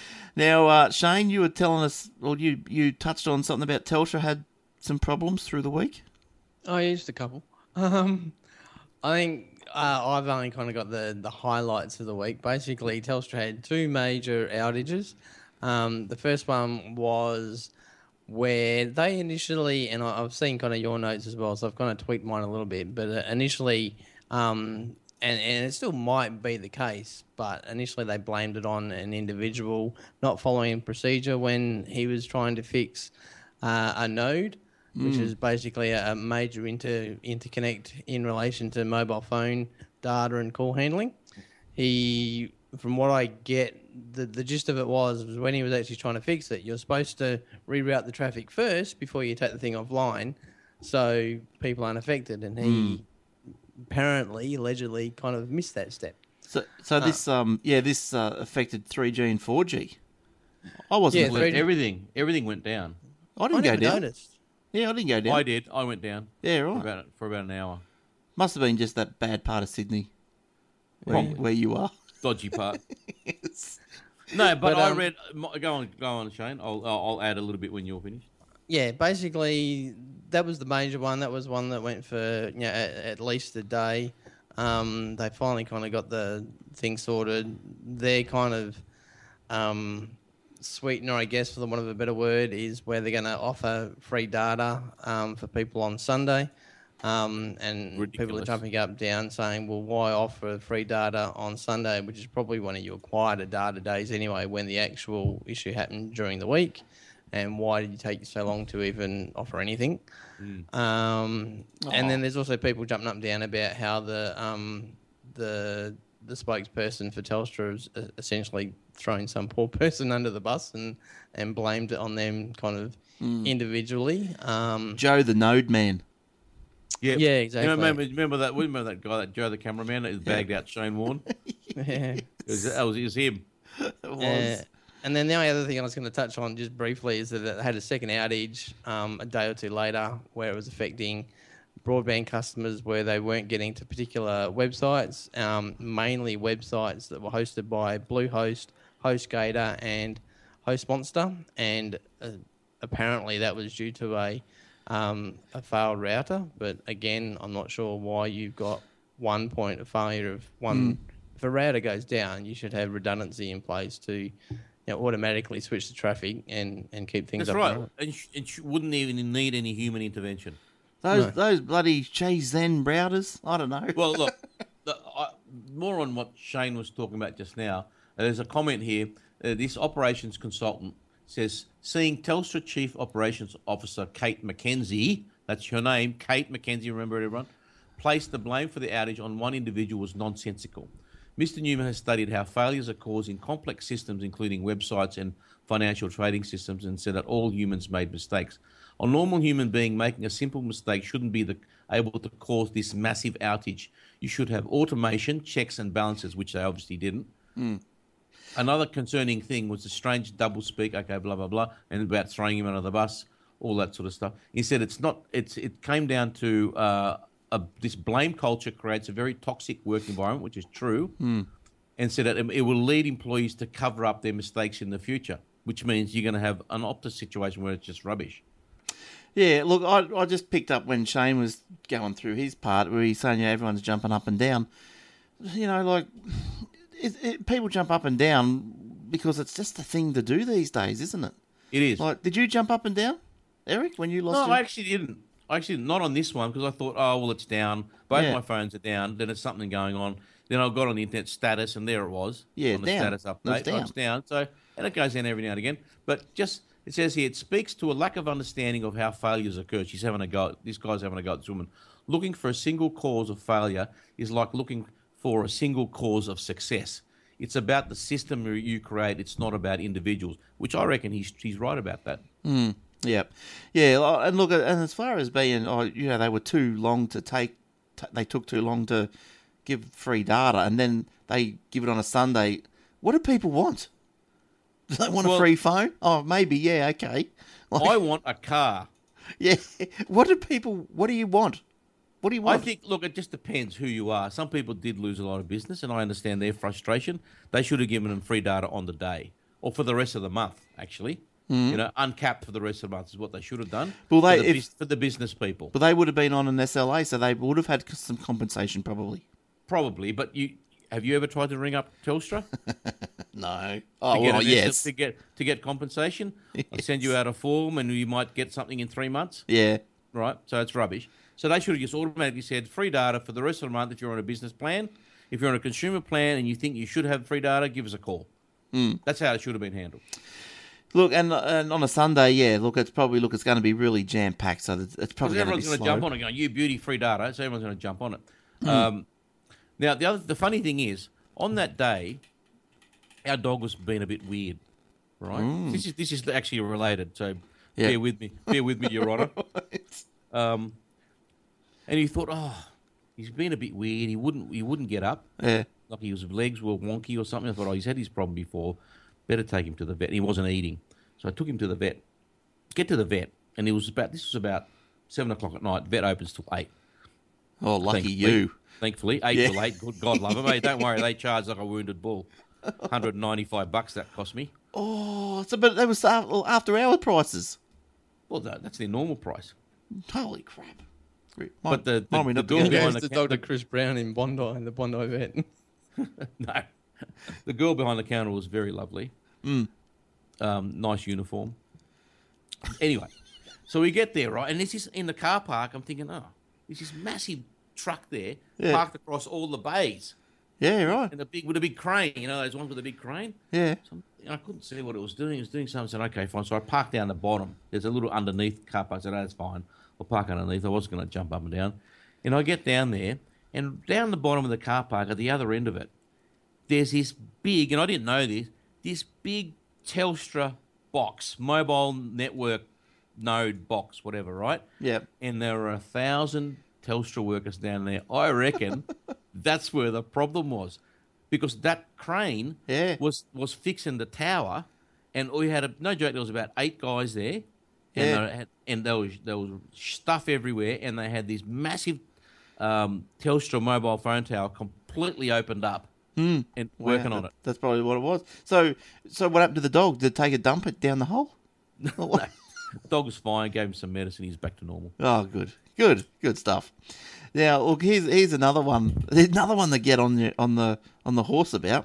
Now, Shane, you were telling us, or you touched on something about Telstra had some problems through the week. I used a couple. I think I've only kind of got the highlights of the week. Basically, Telstra had two major outages. The first one was where they initially, and I've seen kind of your notes as well, so I've kind of tweaked mine a little bit, but initially, and it still might be the case, but initially they blamed it on an individual not following procedure when he was trying to fix a node, which is basically a major interconnect in relation to mobile phone data and call handling. He, from what I get, the gist of it was when he was actually trying to fix it, you're supposed to reroute the traffic first before you take the thing offline so people aren't affected. And he apparently, allegedly, kind of missed that step. So this affected 3G and 4G. I wasn't. Yeah, 3G. Everything went down. I didn't go down. Noticed. Yeah, I didn't go down. I did. I went down. Yeah, right. For about an hour. Must have been just that bad part of Sydney where you are. Dodgy part. Yes. No, but I read. Go on, Shane. I'll add a little bit when you're finished. Yeah, basically that was the major one. That was one that went for at least a day. They finally kind of got the thing sorted. They're kind of sweetener, I guess, for the want of a better word, is where they're going to offer free data for people on Sunday. And Ridiculous. People are jumping up and down saying, well, why offer free data on Sunday, which is probably one of your quieter data days anyway, when the actual issue happened during the week? And why did you take so long to even offer anything? And then there's also people jumping up and down about how the spokesperson for Telstra has essentially thrown some poor person under the bus and blamed it on them kind of individually. Joe the Node Man. Yeah, exactly. Remember that guy, that Joe the cameraman, that bagged out Shane Warne? Yeah. It was him. It was. And then the only other thing I was going to touch on just briefly is that it had a second outage a day or two later where it was affecting broadband customers where they weren't getting to particular websites, mainly websites that were hosted by Bluehost, HostGator and HostMonster. And apparently that was due to a failed router. But again, I'm not sure why you've got one point of failure of one. If a router goes down, you should have redundancy in place to automatically switch the traffic and keep things That's up. right. And running. And wouldn't even need any human intervention. Those bloody Zen routers. I don't know. Well, look, more on what Shane was talking about just now. There's a comment here. This operations consultant says, seeing Telstra Chief Operations Officer Kate McKenzie, that's her name, Kate McKenzie, remember it, everyone, placed the blame for the outage on one individual was nonsensical. Mr. Newman has studied how failures are caused in complex systems, including websites and financial trading systems, and said that all humans made mistakes. A normal human being making a simple mistake shouldn't be able to cause this massive outage. You should have automation, checks and balances, which they obviously didn't. Another concerning thing was the strange doublespeak, okay, blah, blah, blah, and about throwing him under the bus, all that sort of stuff. He said it came down to this blame culture creates a very toxic work environment, which is true, and said that it will lead employees to cover up their mistakes in the future, which means you're going to have an opposite situation where it's just rubbish. Yeah, look, I just picked up when Shane was going through his part where he's saying everyone's jumping up and down. People jump up and down because it's just a thing to do these days, isn't it? It is. Like, did you jump up and down, Eric, when you lost No, I actually didn't. Not on this one, because I thought, oh, well, it's down. Both my phones are down. Then there's something going on. Then I got on the internet status, and there it was. Yeah, on the down. status update. It's down. So, and it goes down every now and again. But just, it says here, it speaks to a lack of understanding of how failures occur. She's having a go. This guy's having a go at this woman. Looking for a single cause of failure is like looking for a single cause of success. It's about the system you create. It's not about individuals, which I reckon he's right about that. Yeah, and look, and as far as being, they were too long to take. They took too long to give free data, and then they give it on a Sunday. What do people want? Do they want a free phone? Oh, maybe. Yeah, okay. I want a car. Yeah. What do you want? What do you want? I think, look, it just depends who you are. Some people did lose a lot of business, and I understand their frustration. They should have given them free data on the day, or for the rest of the month, actually. You know, uncapped for the rest of the month is what they should have done. Well, for they for the business people. but they would have been on an SLA, so they would have had some compensation probably. Probably, but have you ever tried to ring up Telstra? No. To Oh get well, an yes. to get compensation? They send you out a form and you might get something in 3 months. Yeah. Right, so it's rubbish. So they should have just automatically said free data for the rest of the month if you're on a business plan. If you're on a consumer plan and you think you should have free data, give us a call. That's how it should have been handled. Look, and on a Sunday, yeah. Look, it's going to be really jam packed, so it's Because probably going to be everyone's going to slow. jump on it going, you beauty, free data, so everyone's going to jump on it. Now, the funny thing is, on that day, our dog was being a bit weird, right? This is actually related, so Yeah. bear with me, Your Honour. And he thought, he's been a bit weird. He wouldn't get up. Yeah. Like his legs were wonky or something. I thought, he's had his problem before. Better take him to the vet. And he wasn't eating, so I took him to the vet. Get to the vet, and this was about 7 o'clock at night. Vet opens till 8. Oh, lucky Thankfully. you. Thankfully, 8 till 8. Good God love him. Hey, don't worry, they charge like a wounded bull. $195 that cost me. Oh, but that was after hour prices. Well, that's their normal price. Holy crap! But the Mind me the not to girl go He there. behind goes the to Dr. Chris Brown in Bondi, in the Bondi vet. No. The girl behind the counter was very lovely. Nice uniform. Anyway, so we get there, right? And this is in the car park. I'm thinking, there's this massive truck there parked across all the bays. Yeah, right. And with a big crane, you know, those ones with a big crane. Yeah. So I couldn't see what it was doing. It was doing something. I said, okay, fine. So I parked down the bottom. There's a little underneath car park. I said, that's fine. I'll park underneath. I was going to jump up and down. And I get down there, and down the bottom of the car park, at the other end of it, there's this big, and I didn't know this big Telstra box, mobile network node box, whatever, right? Yep. And there are 1,000 Telstra workers down there. I reckon that's where the problem was, because that crane was fixing the tower, and we had no joke. There was about 8 guys there, and there was stuff everywhere, and they had this massive Telstra mobile phone tower completely opened up and working on it. That's probably what it was. So what happened to the dog? Did it take a dump it down the hole? No. Dog was fine. Gave him some medicine. He's back to normal. Oh, good stuff. Now, look, here's another one. There's another one to get on the horse about.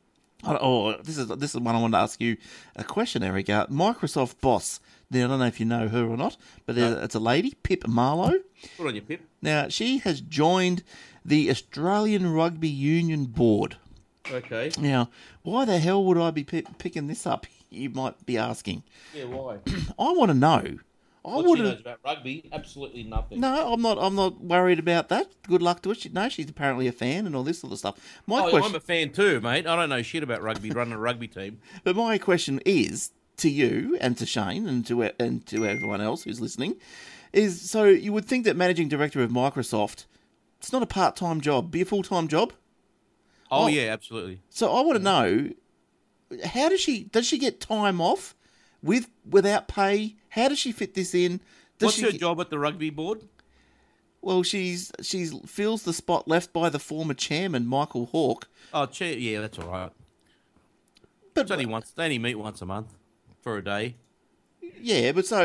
Oh, this is one I wanted to ask you a question, Eric. Microsoft boss. Now, I don't know if you know her or not, but it's a lady, Pip Marlowe. Good on you, Pip. Now, she has joined the Australian Rugby Union Board. Okay. Now, why the hell would I be picking this up? You might be asking. Yeah, why? I want to know. What she knows about rugby? Absolutely nothing. No, I'm not worried about that. Good luck to it. No, she's apparently a fan and all this sort of stuff. I'm a fan too, mate. I don't know shit about rugby, running a rugby team. But my question is to you and to Shane and to everyone else who's listening is, so you would think that managing director of Microsoft, it's not a part-time job, be a full-time job? Oh yeah, absolutely. So I want to know, how does she get time off without pay? How does she fit this in? What's her job at the rugby board? Well, she's fills the spot left by the former chairman, Michael Hawke. Oh, yeah, that's all right. But They only meet once a month for a day. yeah,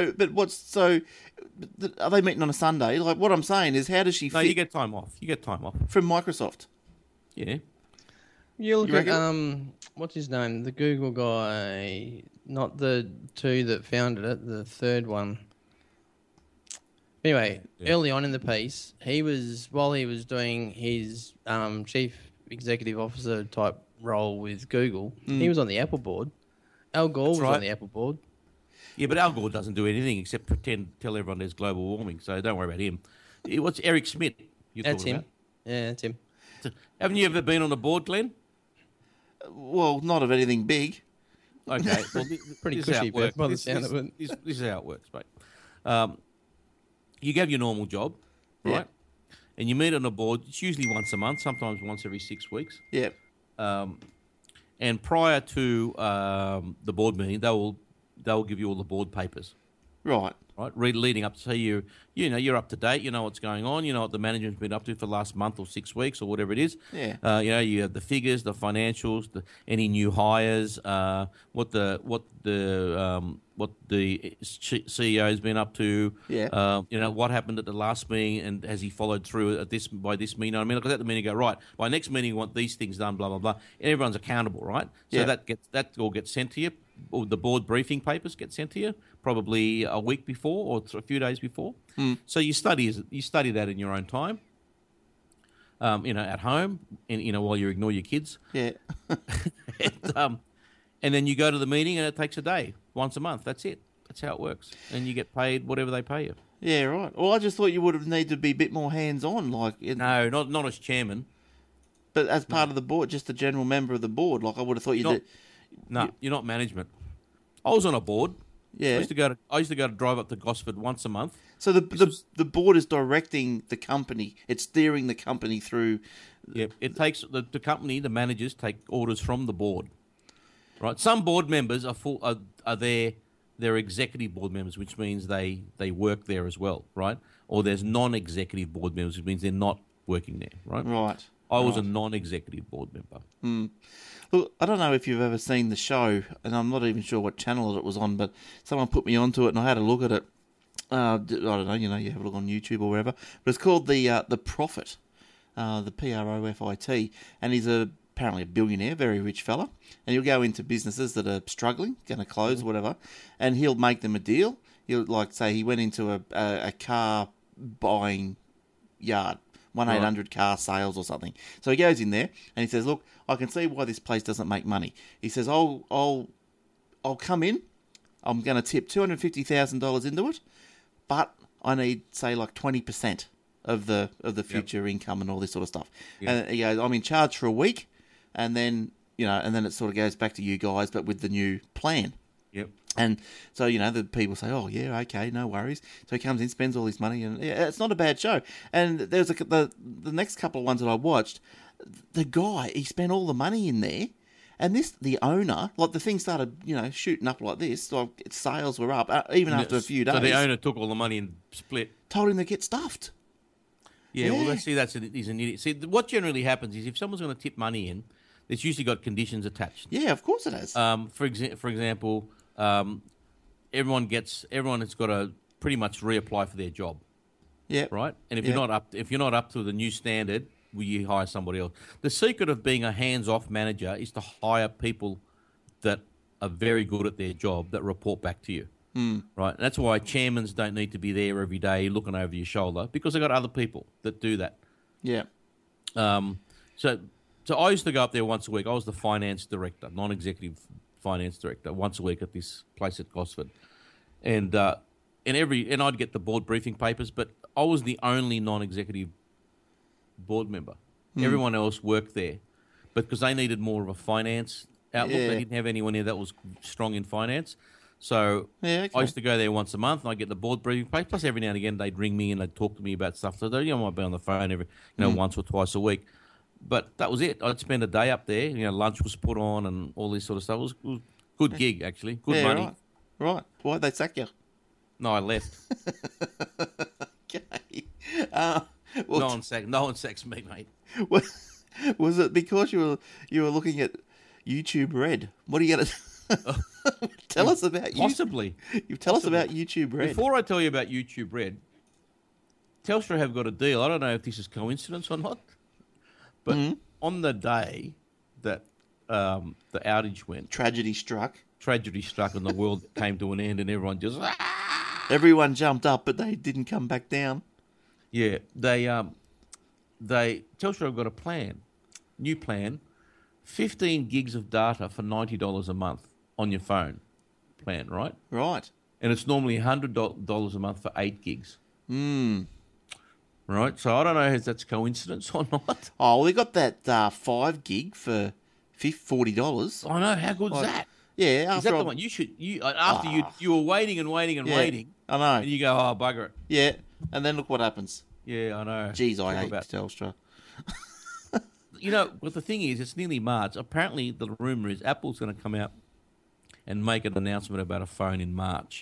are they meeting on a Sunday? Like, what I'm saying is, how does she No, fit you get time off. from Microsoft? Yeah. You look You at reckon? what's his name? The Google guy, not the two that founded it, the third one. Anyway, early on in the piece, while he was doing his chief executive officer type role with Google, he was on the Apple board. Al Gore was on the Apple board. Yeah, but Al Gore doesn't do anything except tell everyone there's global warming, so don't worry about him. What's Eric Schmidt? That's him. Yeah, that's him. Haven't you ever been on the board, Glenn? Well, not of anything big. Okay. Well, Pretty this is how cushy, it works. by the sound of it. This is how it works, mate. You have your normal job, right? Yeah. And you meet on a board. It's usually once a month, sometimes once every 6 weeks. Yeah. And prior to the board meeting, they'll give you all the board papers. Right. right? Leading up to so you're up to date. You know what's going on. You know what the management's been up to for the last month or 6 weeks or whatever it is. Yeah. You have the figures, the financials, any new hires, what the CEO's been up to. Yeah. What happened at the last meeting, and has he followed through by this meeting? I mean, because at the meeting you go, right, by next meeting you want these things done, blah blah blah. And everyone's accountable, right? So Yeah. that all gets sent to you. Or the board briefing papers get sent to you probably a week before or a few days before. So you study that in your own time. At home, and while you ignore your kids. Yeah. And then you go to the meeting, and it takes a day, once a month. That's it. That's how it works, and you get paid whatever they pay you. Yeah, right. Well, I just thought you would have needed to be a bit more hands-on, No, not as chairman. but as part of the board, just a general member of the board. Like I would have thought you did. No, you're not management. I was on a board. Yeah. I used to go to drive up to Gosford once a month. So the board is directing the company. It's steering the company through. Yeah, it takes the company. The managers take orders from the board. Right. Some board members are there. They're executive board members, which means they work there as well, right? Or there's non-executive board members, which means they're not working there, right? Right. I was a non-executive board member. Look, I don't know if you've ever seen the show, and I'm not even sure what channel it was on, but someone put me onto it, and I had a look at it. I don't know, you have a look on YouTube or wherever. But it's called The Profit, the Profit, and he's apparently a billionaire, very rich fella, and he'll go into businesses that are struggling, going to close, whatever, and he'll make them a deal. He'll, say he went into a car buying yard, 1-800 car sales or something. So he goes in there and he says, "Look, I can see why this place doesn't make money." He says, "I'll come in. I'm going to tip $250,000 into it, but I need say 20% of the future income and all this sort of stuff." Yep. And he goes, "I'm in charge for a week, and then it sort of goes back to you guys, but with the new plan." Yep. And so, the people say, "Oh, yeah, okay, no worries." So he comes in, spends all his money, and it's not a bad show. And there's the next couple of ones that I watched, the guy, he spent all the money in there, and the owner, the thing started, shooting up like this, its sales were up, even after a few days. So the owner took all the money and split. Told him to get stuffed. Yeah, Yeah. well, he's an idiot. See, what generally happens is if someone's going to tip money in, it's usually got conditions attached. Yeah, of course it has. For example, everyone has got to pretty much reapply for their job, Yeah. right? And if Yeah. you're not up to the new standard, will you hire somebody else? The secret of being a hands-off manager is to hire people that are very good at their job that report back to you. Right, and that's why chairmans don't need to be there every day looking over your shoulder, because they've got other people that do that. Yeah. So I used to go up there once a week. I was the finance director, non-executive finance director, once a week at this place at Gosford, and I'd get the board briefing papers, but I was the only non-executive board member. Everyone else worked there, but because they needed more of a finance outlook, Yeah. they didn't have anyone there that was strong in finance. So Yeah, okay. I used to go there once a month, and I'd get the board briefing paper. Plus, every now and again, they'd ring me and they'd talk to me about stuff. So I might be on the phone once or twice a week. But that was it. I'd spend a day up there. Lunch was put on and all this sort of stuff. It was a good gig, actually. Good money. Right. Why'd they sack you? No, I left. Okay. No one sacks me, mate. Was it because you were looking at YouTube Red? What are you going to tell us about? Possibly. You tell us about YouTube Red. Before I tell you about YouTube Red, Telstra have got a deal. I don't know if this is coincidence or not, but on the day that the outage went, Tragedy struck. And the world came to an end, and everyone just Everyone jumped up, but they didn't come back down. yeah. Telstra have got a new plan, 15 gigs of data for $90 a month on your phone plan, right? Right. And it's normally $100 a month for 8 gigs. Right, so I don't know if that's coincidence or not. Oh, well, they got that 5 gig for $40. I know, how good's that? Yeah, Is that the one? You were waiting and waiting and waiting. I know. And you go, oh, bugger it. Yeah, and then look what happens. Yeah, I know. Jeez, I Talk hate about- Telstra. But the thing is, it's nearly March. Apparently, the rumour is Apple's going to come out and make an announcement about a phone in March.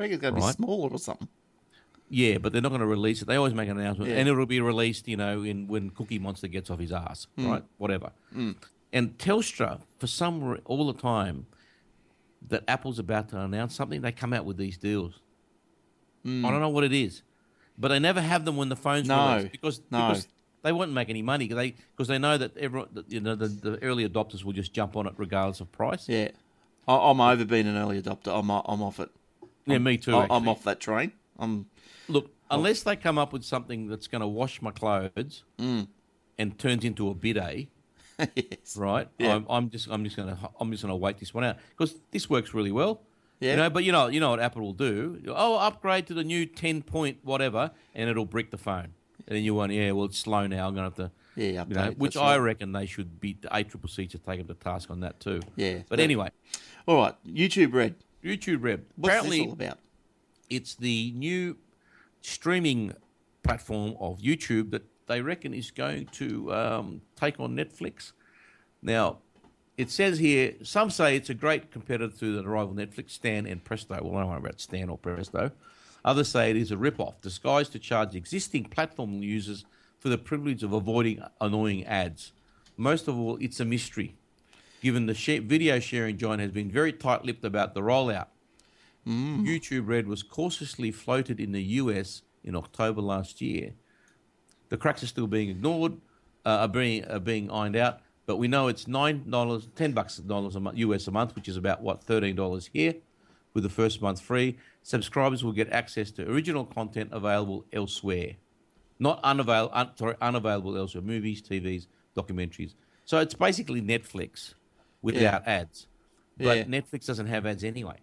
reckon it's going to be Right. smaller or something. Yeah, but they're not going to release it. They always make an announcement, Yeah. and it'll be released, when Cookie Monster gets off his ass, right? Whatever. And Telstra, for all the time that Apple's about to announce something, they come out with these deals. I don't know what it is, but they never have them when the phone's released because they won't make any money because they know that everyone, the early adopters will just jump on it regardless of price. Yeah. I'm over being an early adopter. I'm off it. Yeah, me too. I'm actually. off that train. Look, unless they come up with something that's going to wash my clothes and turns into a bidet, Yes. right? Yeah. I'm just going to wait this one out because this works really well. Yeah. But you know what Apple will do? Oh, upgrade to the new 10-point whatever, and it'll brick the phone. And then you want, it's slow now. I'm going to have to, update. which That's I right. reckon they should be. The ACCC should take them to task on that too. Yeah. But anyway, All right. YouTube Red. YouTube Red. What's Apparently, this all about? it's the new streaming platform of YouTube that they reckon is going to take on Netflix. Now, it says here, some say it's a great competitor to the rival Netflix, Stan and Presto. Well, I don't know about Stan or Presto. Others say it is a rip-off, disguised to charge existing platform users for the privilege of avoiding annoying ads. Most of all, it's a mystery, given the video sharing giant has been very tight-lipped about the rollout. YouTube Red was cautiously floated in the US in October last year. The cracks are still being ignored, are being ironed out, but we know it's $9, $10 a month, US a month, which is about $13 here, with the first month free. Subscribers will get access to original content available elsewhere, not unavailable elsewhere, movies, TVs, documentaries. So it's basically Netflix without ads, but Yeah. Netflix doesn't have ads anyway.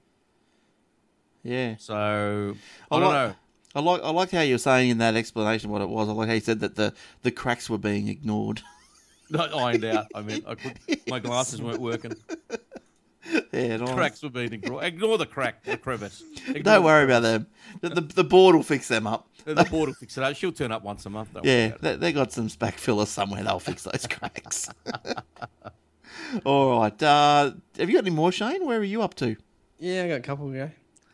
Yeah. So I don't know. I like how you're saying in that explanation what it was. I like how you said that the cracks were being ignored. Not ironed out. I mean, my glasses weren't working. Yeah, nice. Cracks were being ignored. Ignore the crack, the crevice. Ignore Don't the worry crevice. about them. The board will fix them up. The board will fix it up. She'll turn up once a month. Don't worry Yeah, about it. they got some spack fillers somewhere. They'll fix those cracks. All right. Have you got any more, Shane? Where are you up to? Yeah, I got a couple to go.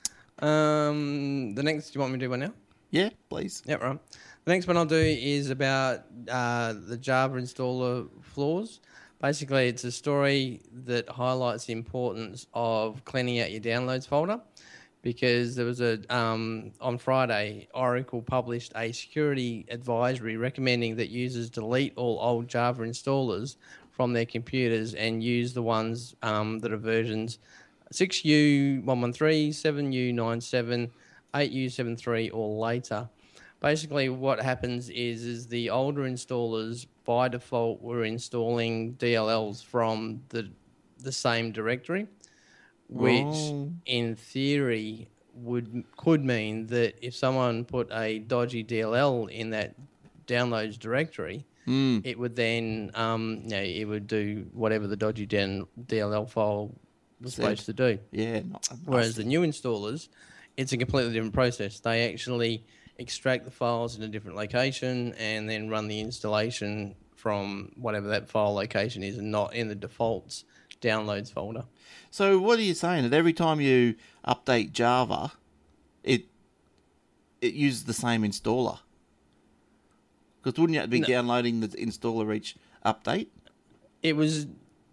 The next, do you want me to do one now? Yeah, please. Yep, right. The next one I'll do is about the Java installer flaws. Basically, it's a story that highlights the importance of cleaning out your downloads folder, because there was on Friday, Oracle published a security advisory recommending that users delete all old Java installers from their computers and use the ones that are versions 6U113, 7U97, 8U73 or later. Basically, what happens is the older installers by default were installing DLLs from the same directory, which in theory could mean that if someone put a dodgy DLL in that downloads directory, it would then it would do whatever the dodgy DLL file was supposed to do. Yeah. Whereas the new installers, it's a completely different process. They actually extract the files in a different location and then run the installation from whatever that file location is and not in the defaults downloads folder. So what are you saying? That every time you update Java, it uses the same installer? Because wouldn't you be downloading the installer each update? It was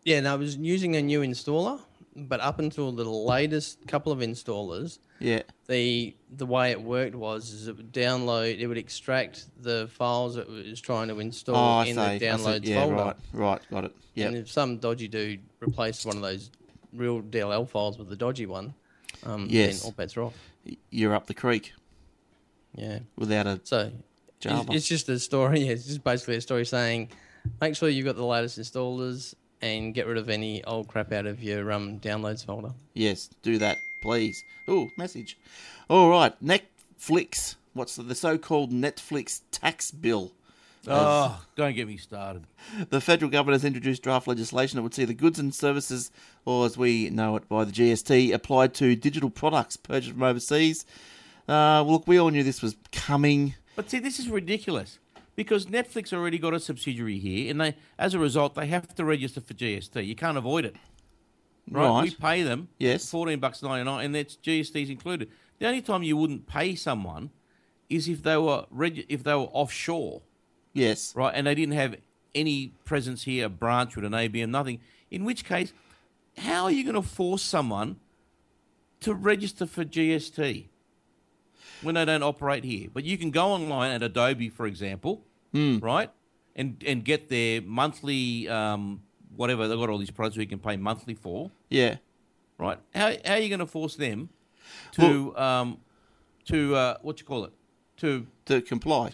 using a new installer, but up until the latest couple of installers, Yeah. the way it worked was it would extract the files it was trying to install in the downloads folder. Right, got it. Yeah. And if some dodgy dude replaced one of those real DLL files with the dodgy one, Yes. then all bets are off. You're up the creek Yeah. without a So Java. it's just a story. Yeah, it's just basically a story saying, make sure you've got the latest installers and get rid of any old crap out of your downloads folder. Yes, do that, please. Oh, message. All right, Netflix. What's the so-called Netflix tax bill? Oh, don't get me started. The federal government has introduced draft legislation that would see the goods and services, or as we know it by the GST, applied to digital products purchased from overseas. Look, we all knew this was coming. But see, this is ridiculous because Netflix already got a subsidiary here, and as a result, they have to register for GST. You can't avoid it. Right? We pay them Yes. $14.99, and it's GST's included. The only time you wouldn't pay someone is if they were offshore, Yes. right, and they didn't have any presence here, a branch with an ABM, nothing. In which case, how are you going to force someone to register for GST when they don't operate here? But you can go online at Adobe, for example, right, and get their monthly whatever. They've got all these products you can pay monthly for, Yeah. right? How are you going to force them to what you call it To comply.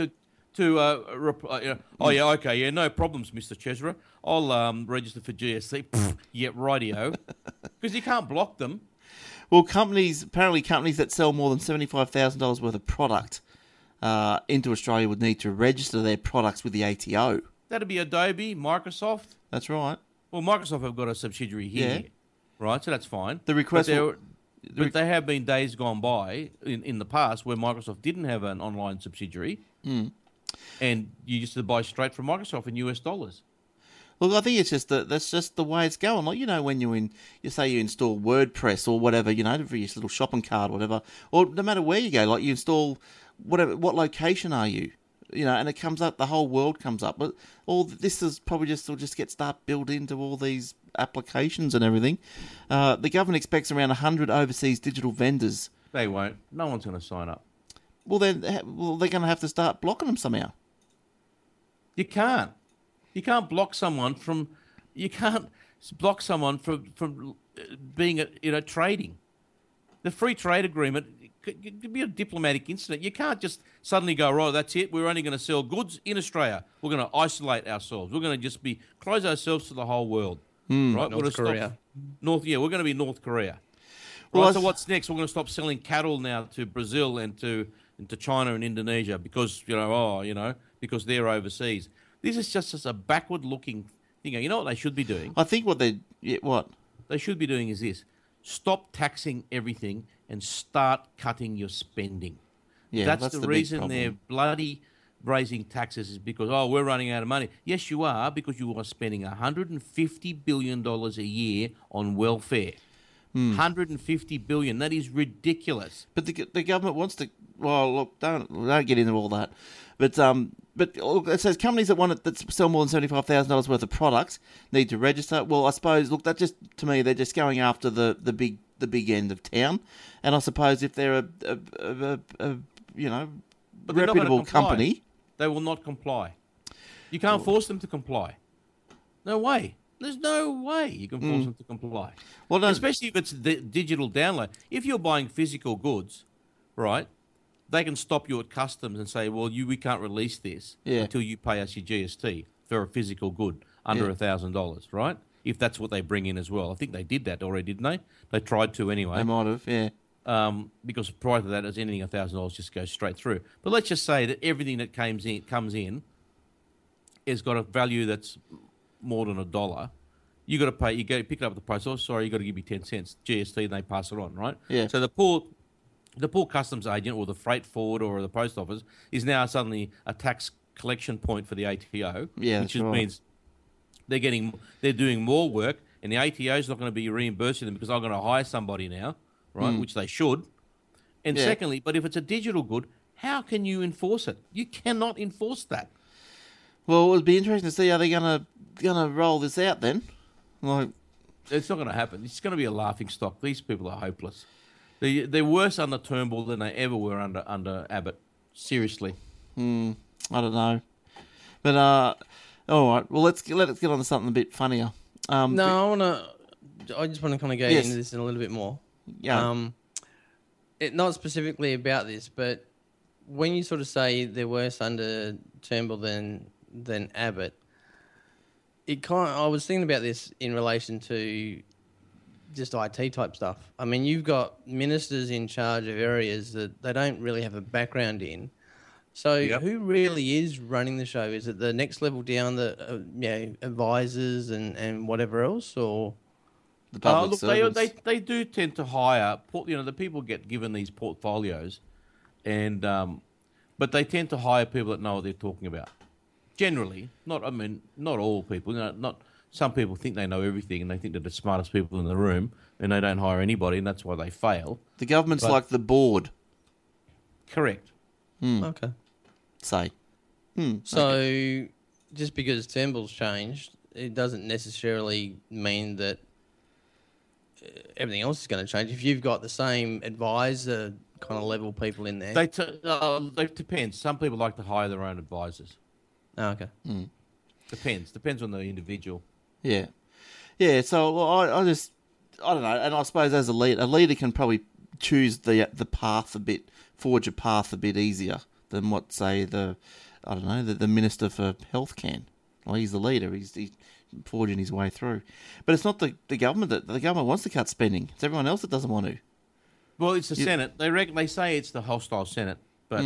oh yeah, okay, yeah, no problems, Mr. Chesra. I'll register for GST. Yeah, rightio. Because you can't block them. Well, apparently companies that sell more than $75,000 worth of product into Australia would need to register their products with the ATO. That'd be Adobe, Microsoft. That's right. Well, Microsoft have got a subsidiary here, right? So that's fine. The request But there have been days gone by in the past where Microsoft didn't have an online subsidiary, and you used to buy straight from Microsoft in US dollars. Look, I think it's just that's just the way it's going. Like, when you say you install WordPress or whatever, for your little shopping cart or whatever, or no matter where you go, like you install whatever, what location are you? And it comes up, the whole world comes up. But all this is probably will just start built into all these applications and everything. The government expects around 100 overseas digital vendors. They won't. No one's going to sign up. Well, they're going to have to start blocking them somehow. You can't. You can't block someone from. You can't block someone from being trading. The free trade agreement could be a diplomatic incident. You can't just suddenly go, right, that's it. We're only going to sell goods in Australia. We're going to isolate ourselves. We're going to just close ourselves to the whole world. Right? North Korea. We're going to be North Korea. Well, Right. So what's next? We're going to stop selling cattle now to Brazil and to China and Indonesia because because they're overseas. This is just a backward-looking thing. You know what they should be doing? I think what They should be doing is this: stop taxing everything and start cutting your spending. Yeah, that's the the big reason problem. they're bloody raising taxes is because we're running out of money. Yes, you are, because you are spending $150 billion a year on welfare. $150 billion. That is ridiculous. But the government wants to. Well, look, don't get into all that. But look, it says companies that sell more than $75,000 worth of products need to register. Well, I suppose that just to me they're just going after the big end of town, and I suppose if they're a But they're not gonna reputable comply. company, They will not comply. You can't force them to comply. No way. There's no way you can force them to comply. Well, no, Especially if it's the digital download. If you're buying physical goods, right, they can stop you at customs and say, well, we can't release this until you pay us your GST for a physical good under $1,000, right? If that's what they bring in as well. I think they did that already, didn't they? They tried to anyway. they might have, yeah. Because prior to that, as anything $1,000 just goes straight through. But let's just say that everything that comes in has got a value that's more than $1. You got to pay. You go pick it up at the post office. Sorry, you got to give me 10 cents GST, and they pass it on, right? Yeah. So the poor customs agent or the freight forwarder or the post office is now suddenly a tax collection point for the ATO. Yeah, which that's right. means they're doing more work, and the ATO is not going to be reimbursing them because I'm going to hire somebody now, right? Which they should. And Yeah. secondly, but if it's a digital good, how can you enforce it? You cannot enforce that. Well, it would be interesting to see how they're gonna roll this out then. Like, It's not going to happen. It's going to be a laughing stock. These people are hopeless. They're worse under Turnbull than they ever were under Abbott. Seriously. I don't know, but all right. Well, let's get on to something a bit funnier. No, I just want to kind of go Yes. into this in a little bit more. Yeah. Not specifically about this, but when you sort of say they're worse under Turnbull than Abbott, I was thinking about this in relation to just IT type stuff. I mean, you've got ministers in charge of areas that they don't really have a background in. So Yep. who really is running the show? Is it the next level down, the advisors and whatever else, or? The public Look, servants. they do tend to hire. The people get given these portfolios, and but they tend to hire people that know what they're talking about. Generally, not all people. Not some people think they know everything and they think they're the smartest people in the room, and they don't hire anybody, and that's why they fail. The government's But- like the board. Correct. Okay. Say. So, just because Turnbull's changed, it doesn't necessarily mean that everything else is going to change. If you've got the same advisor kind of level people in there. They depends. Some people like to hire their own advisors. Oh, okay. Depends on the individual. Yeah. Yeah, so well, I don't know, and I suppose as a leader can probably choose the path a bit, forge a path a bit easier than what, say, the Minister for Health can. Well, he's the leader, he's forging his way through. But it's not the government the government wants to cut spending. It's everyone else that doesn't want to. Well, it's the Senate. They say it's the hostile Senate, but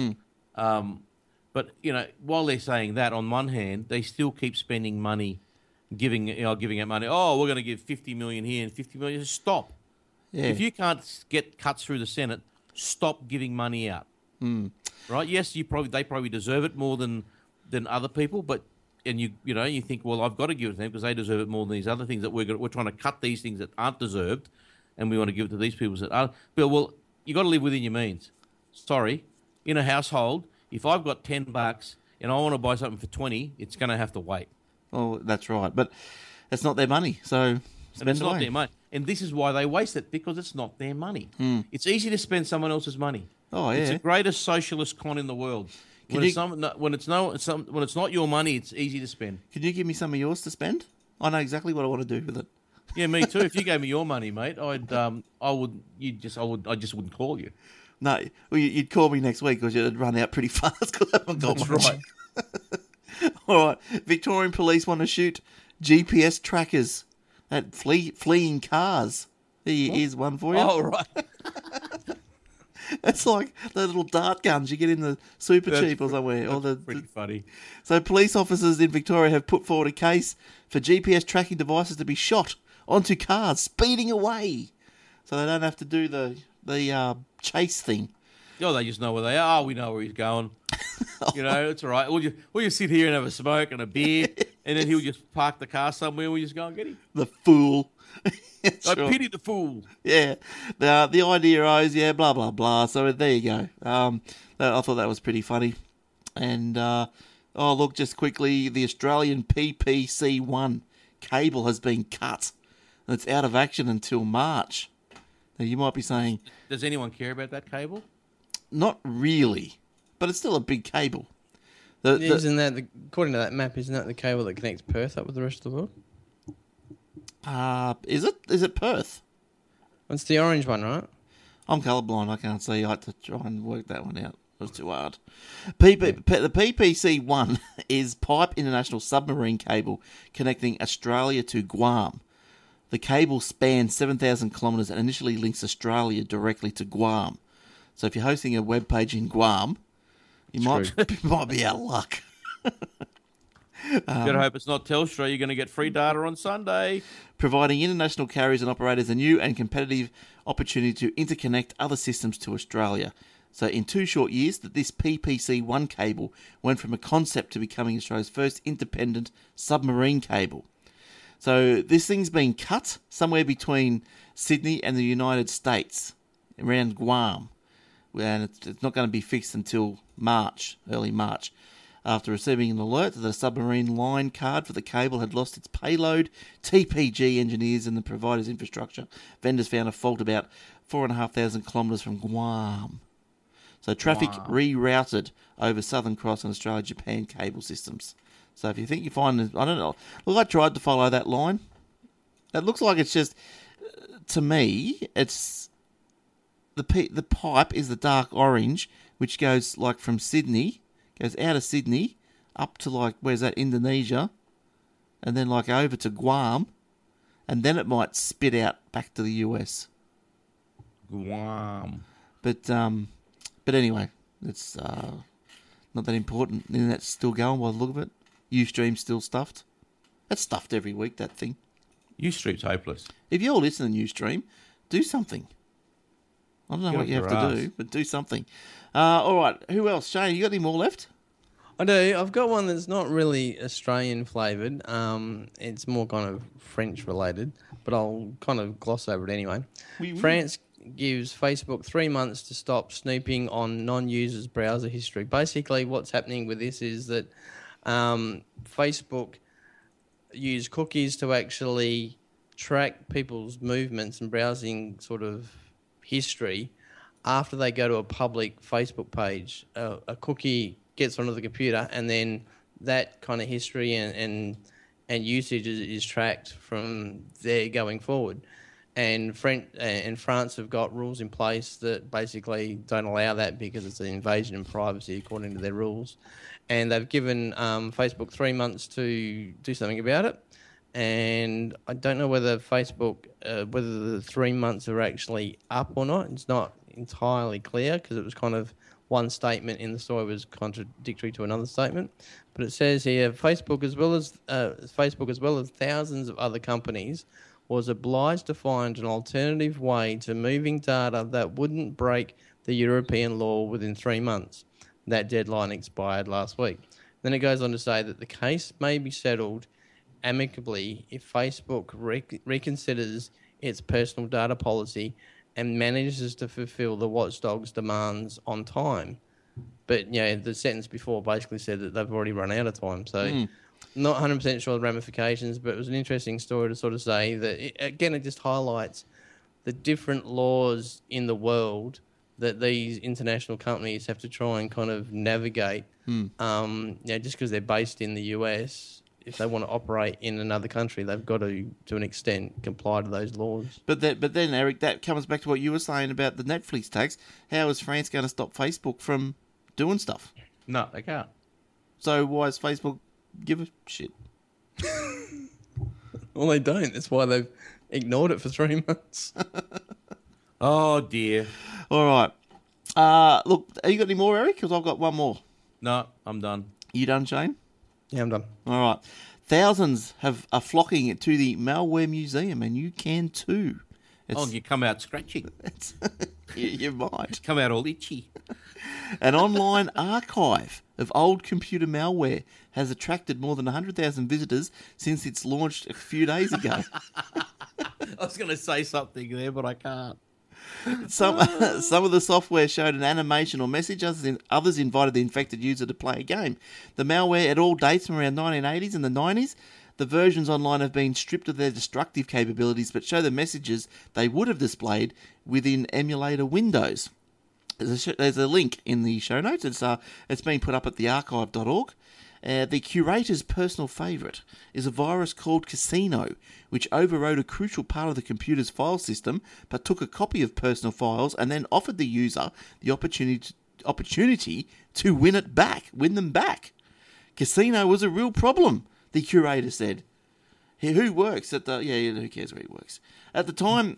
while they're saying that, on one hand, they still keep spending money, giving out money. Oh, we're going to give 50 million here and 50 million. Stop. Yeah. If you can't get cuts through the Senate, stop giving money out. Right? Yes, they probably deserve it more than other people, but you think, well, I've got to give it to them because they deserve it more than these other things that we're trying to cut these things that aren't deserved. And we want to give it to these people that are. Well, you got to live within your means. Sorry, in a household, if I've got $10 and I want to buy something for 20, it's going to have to wait. Well, that's right, but it's not their money, so spend it's it not away. their money, and this is why they waste it, because it's not their money. It's easy to spend someone else's money. Oh yeah, It's the greatest socialist con in the world. When it's not your money, it's easy to spend. Can you give me some of yours to spend? I know exactly what I want to do with it. Yeah, me too. If you gave me your money, mate, I just wouldn't call you. No, well, you'd call me next week because you'd run out pretty fast because I haven't got That's much. right. All right, Victorian police want to shoot GPS trackers at fleeing cars. Here's one for you. Oh, right. It's like the little dart guns you get in the Super Cheap or somewhere. Pretty funny. So police officers in Victoria have put forward a case for GPS tracking devices to be shot onto cars speeding away, so they don't have to do the chase thing. Oh, they just know where they are. Oh, we know where he's going. It's all right. We'll just sit here and have a smoke and a beer, and then he'll just park the car somewhere. We'll just go and get him. The fool. I Sure. pity the fool. Yeah, the idea is, blah blah blah. So there you go. I thought that was pretty funny. And look, just quickly, the Australian PPC1 cable has been cut, and it's out of action until March. Now you might be saying, Does anyone care about that cable? not really, but it's still a big cable. Isn't that according to that map? Isn't that the cable that connects Perth up with the rest of the world? Is it? Is it Perth? It's the orange one, right? I'm colourblind. I can't see. I had to try and work that one out. It was too hard. The PPC1 is Pipe International Submarine Cable connecting Australia to Guam. The cable spans 7,000 kilometres and initially links Australia directly to Guam. So if you're hosting a web page in Guam, you might be out of luck. Better hope it's not Telstra. You're going to get free data on Sunday. Providing international carriers and operators a new and competitive opportunity to interconnect other systems to Australia. So in 2 short years, this PPC1 cable went from a concept to becoming Australia's first independent submarine cable. So this thing's been cut somewhere between Sydney and the United States, around Guam. And it's not going to be fixed until early March. After receiving an alert that the submarine line card for the cable had lost its payload, TPG engineers and the provider's infrastructure vendors found a fault about 4,500 kilometres from Guam. So traffic rerouted over Southern Cross and Australia-Japan cable systems. So if you think you find, I don't know, look, I tried to follow that line. It looks like it's just, to me, it's the pipe is the dark orange, which goes like from Sydney. Goes out of Sydney, up to like, where's that, Indonesia, and then like over to Guam, and then it might spit out back to the US. Guam. But anyway, it's not that important. The internet's still going by the look of it. Ustream's still stuffed. That's stuffed every week, that thing. Ustream's hopeless. If you're listening to Ustream, do something. I don't know Get what off you have your to ass. do, but do something. All right, who else? Shane, you got any more left? I do. I've got one that's not really Australian flavoured. It's more kind of French related, but I'll kind of gloss over it anyway. Oui, oui. France gives Facebook 3 months to stop snooping on non-users' browser history. Basically, what's happening with this is that Facebook use cookies to actually track people's movements and browsing sort of history after they go to a public Facebook page. A cookie gets onto the computer, and then that kind of history and usage is tracked from there going forward. And France have got rules in place that basically don't allow that because it's an invasion of privacy according to their rules. And they've given Facebook 3 months to do something about it. And I don't know whether Facebook, whether the 3 months are actually up or not. It's not entirely clear because it was kind of one statement in the story was contradictory to another statement. But it says here, Facebook as well as thousands of other companies was obliged to find an alternative way to moving data that wouldn't break the European law within 3 months. That deadline expired last week. Then it goes on to say that the case may be settled amicably if Facebook reconsiders its personal data policy and manages to fulfill the watchdog's demands on time. But, the sentence before basically said that they've already run out of time. So not 100% sure the ramifications, but it was an interesting story to sort of say that, it just highlights the different laws in the world that these international companies have to try and kind of navigate. Just because they're based in the US, if they want to operate in another country, they've got to an extent, comply to those laws. But then, Eric, that comes back to what you were saying about the Netflix tax. How is France going to stop Facebook from doing stuff? No, they can't. So why is Facebook give a shit? Well, they don't. That's why they've ignored it for 3 months. Oh, dear. All right. Look, have you got any more, Eric? Because I've got one more. No, I'm done. You done, Shane? Yeah, I'm done. All right. Thousands are flocking to the Malware Museum, and you can too. You come out scratchy. You might. Come out all itchy. An online archive of old computer malware has attracted more than 100,000 visitors since its launched a few days ago. I was going to say something there, but I can't. Some of the software showed an animation or message. Others invited the infected user to play a game. The malware it all dates from around 1980s and the 90s. The versions online have been stripped of their destructive capabilities, but show the messages they would have displayed within emulator windows. There's a link in the show notes. It's been put up at thearchive.org. The curator's personal favourite is a virus called Casino, which overrode a crucial part of the computer's file system, but took a copy of personal files and then offered the user the opportunity to win them back. Casino was a real problem, the curator said. Who works at the? Who cares where he works? At the time,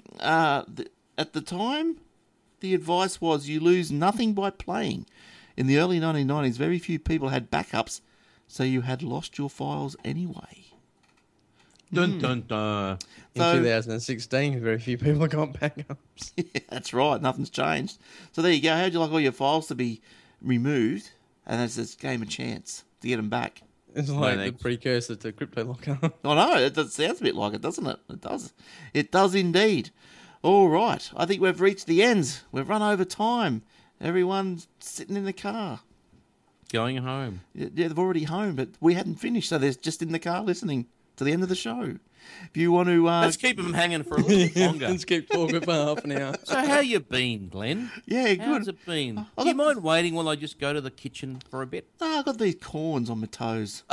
the advice was you lose nothing by playing. In the early 1990s, very few people had backups, so you had lost your files anyway. Dun, dun, dun. In 2016, very few people got backups. Yeah, that's right. Nothing's changed. So there you go. How'd you like all your files to be removed? And that's this game of chance to get them back. It's like the precursor to CryptoLocker. I know. It sounds a bit like it, doesn't it? It does. It does indeed. All right. I think we've reached the ends. We've run over time. Everyone's sitting in the car. Going home. Yeah, they've already home, but we hadn't finished, so they're just in the car listening to the end of the show. If you want to... Let's keep them hanging for a little longer. Let's keep talking for half an hour. So how you been, Glenn? Yeah, good. How's it been? Do you mind waiting while I just go to the kitchen for a bit? No, I've got these corns on my toes.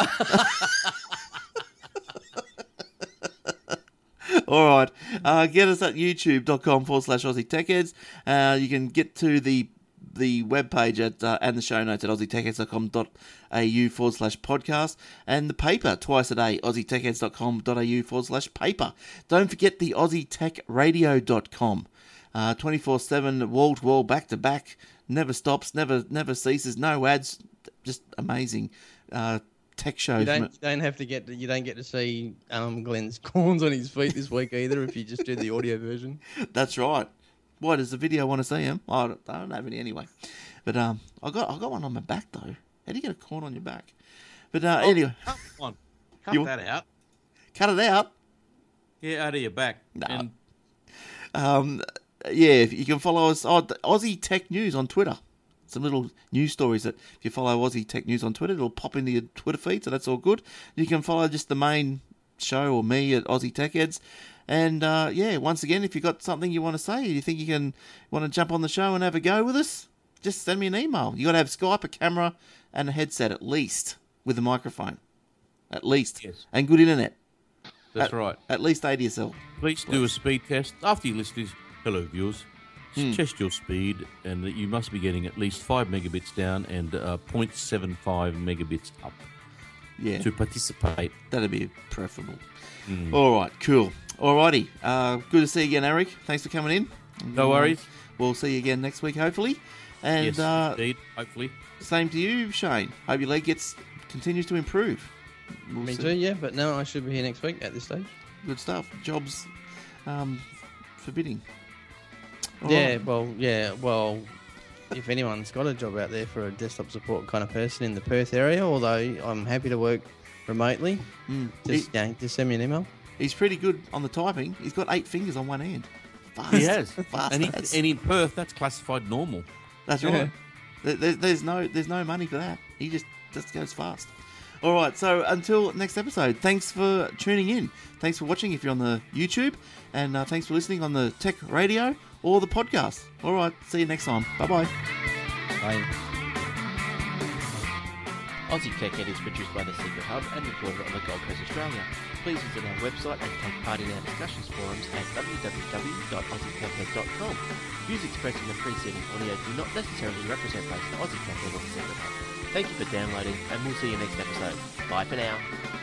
All right. Get us at youtube.com/Aussie Tech Heads. You can get to the webpage and the show notes at aussietechheads.com.au/podcast and the paper twice a day, aussietechheads.com.au/paper. Don't forget the aussietechradio.com. 24/7, wall to wall, back to back, never stops, never ceases, no ads, just amazing tech shows. You don't get to see Glenn's corns on his feet this week either if you just do the audio version. That's right. Why does the video want to see him? I don't have any anyway. But I got one on my back though. How do you get a corn on your back? But anyway, cut that out. Cut it out. Yeah, out of your back. No. And yeah, you can follow us on Aussie Tech News on Twitter. Some little news stories that if you follow Aussie Tech News on Twitter, it'll pop into your Twitter feed, so that's all good. You can follow just the main show or me at Aussie Tech Heads. And yeah, once again, if you've got something you want to say, you think you want to jump on the show and have a go with us, just send me an email. You got to have Skype, a camera, and a headset at least with a microphone, at least, Yes. and good internet. That's right. At least ADSL. Please do a speed test after you list this. Hello, viewers. Test your speed, and you must be getting at least 5 megabits down and 0.75 megabits up Yeah, to participate. that'd be preferable. All right, cool. Alrighty, good to see you again, Eric. Thanks for coming in. No worries. We'll see you again next week, hopefully. And Yes, indeed. Hopefully. same to you, Shane. Hope your leg continues to improve. We'll Me see. too, yeah. But no, I should be here next week at this stage. Good stuff. Jobs forbidding. All Yeah, right. well, if anyone's got a job out there for a desktop support kind of person in the Perth area, although I'm happy to work remotely, just send me an email. He's pretty good on the typing. He's got 8 fingers on one hand. Fast. He has. Fast. And, as. and in Perth, that's classified normal. That's right. There's no money for that. He just goes fast. All right. So until next episode, thanks for tuning in. Thanks for watching if you're on the YouTube, and thanks for listening on the Tech Radio or the podcast. All right. See you next time. Bye-bye. Bye. Aussie Tech Ed is produced by The Secret Hub and recorded on the Gold Coast, Australia. Please visit our website and take part in our discussions forums at www.aussietechhead.com. Views expressed in the preceding audio do not necessarily represent both the Aussie Tech Ed or The Secret Hub. Thank you for downloading, and we'll see you next episode. Bye for now.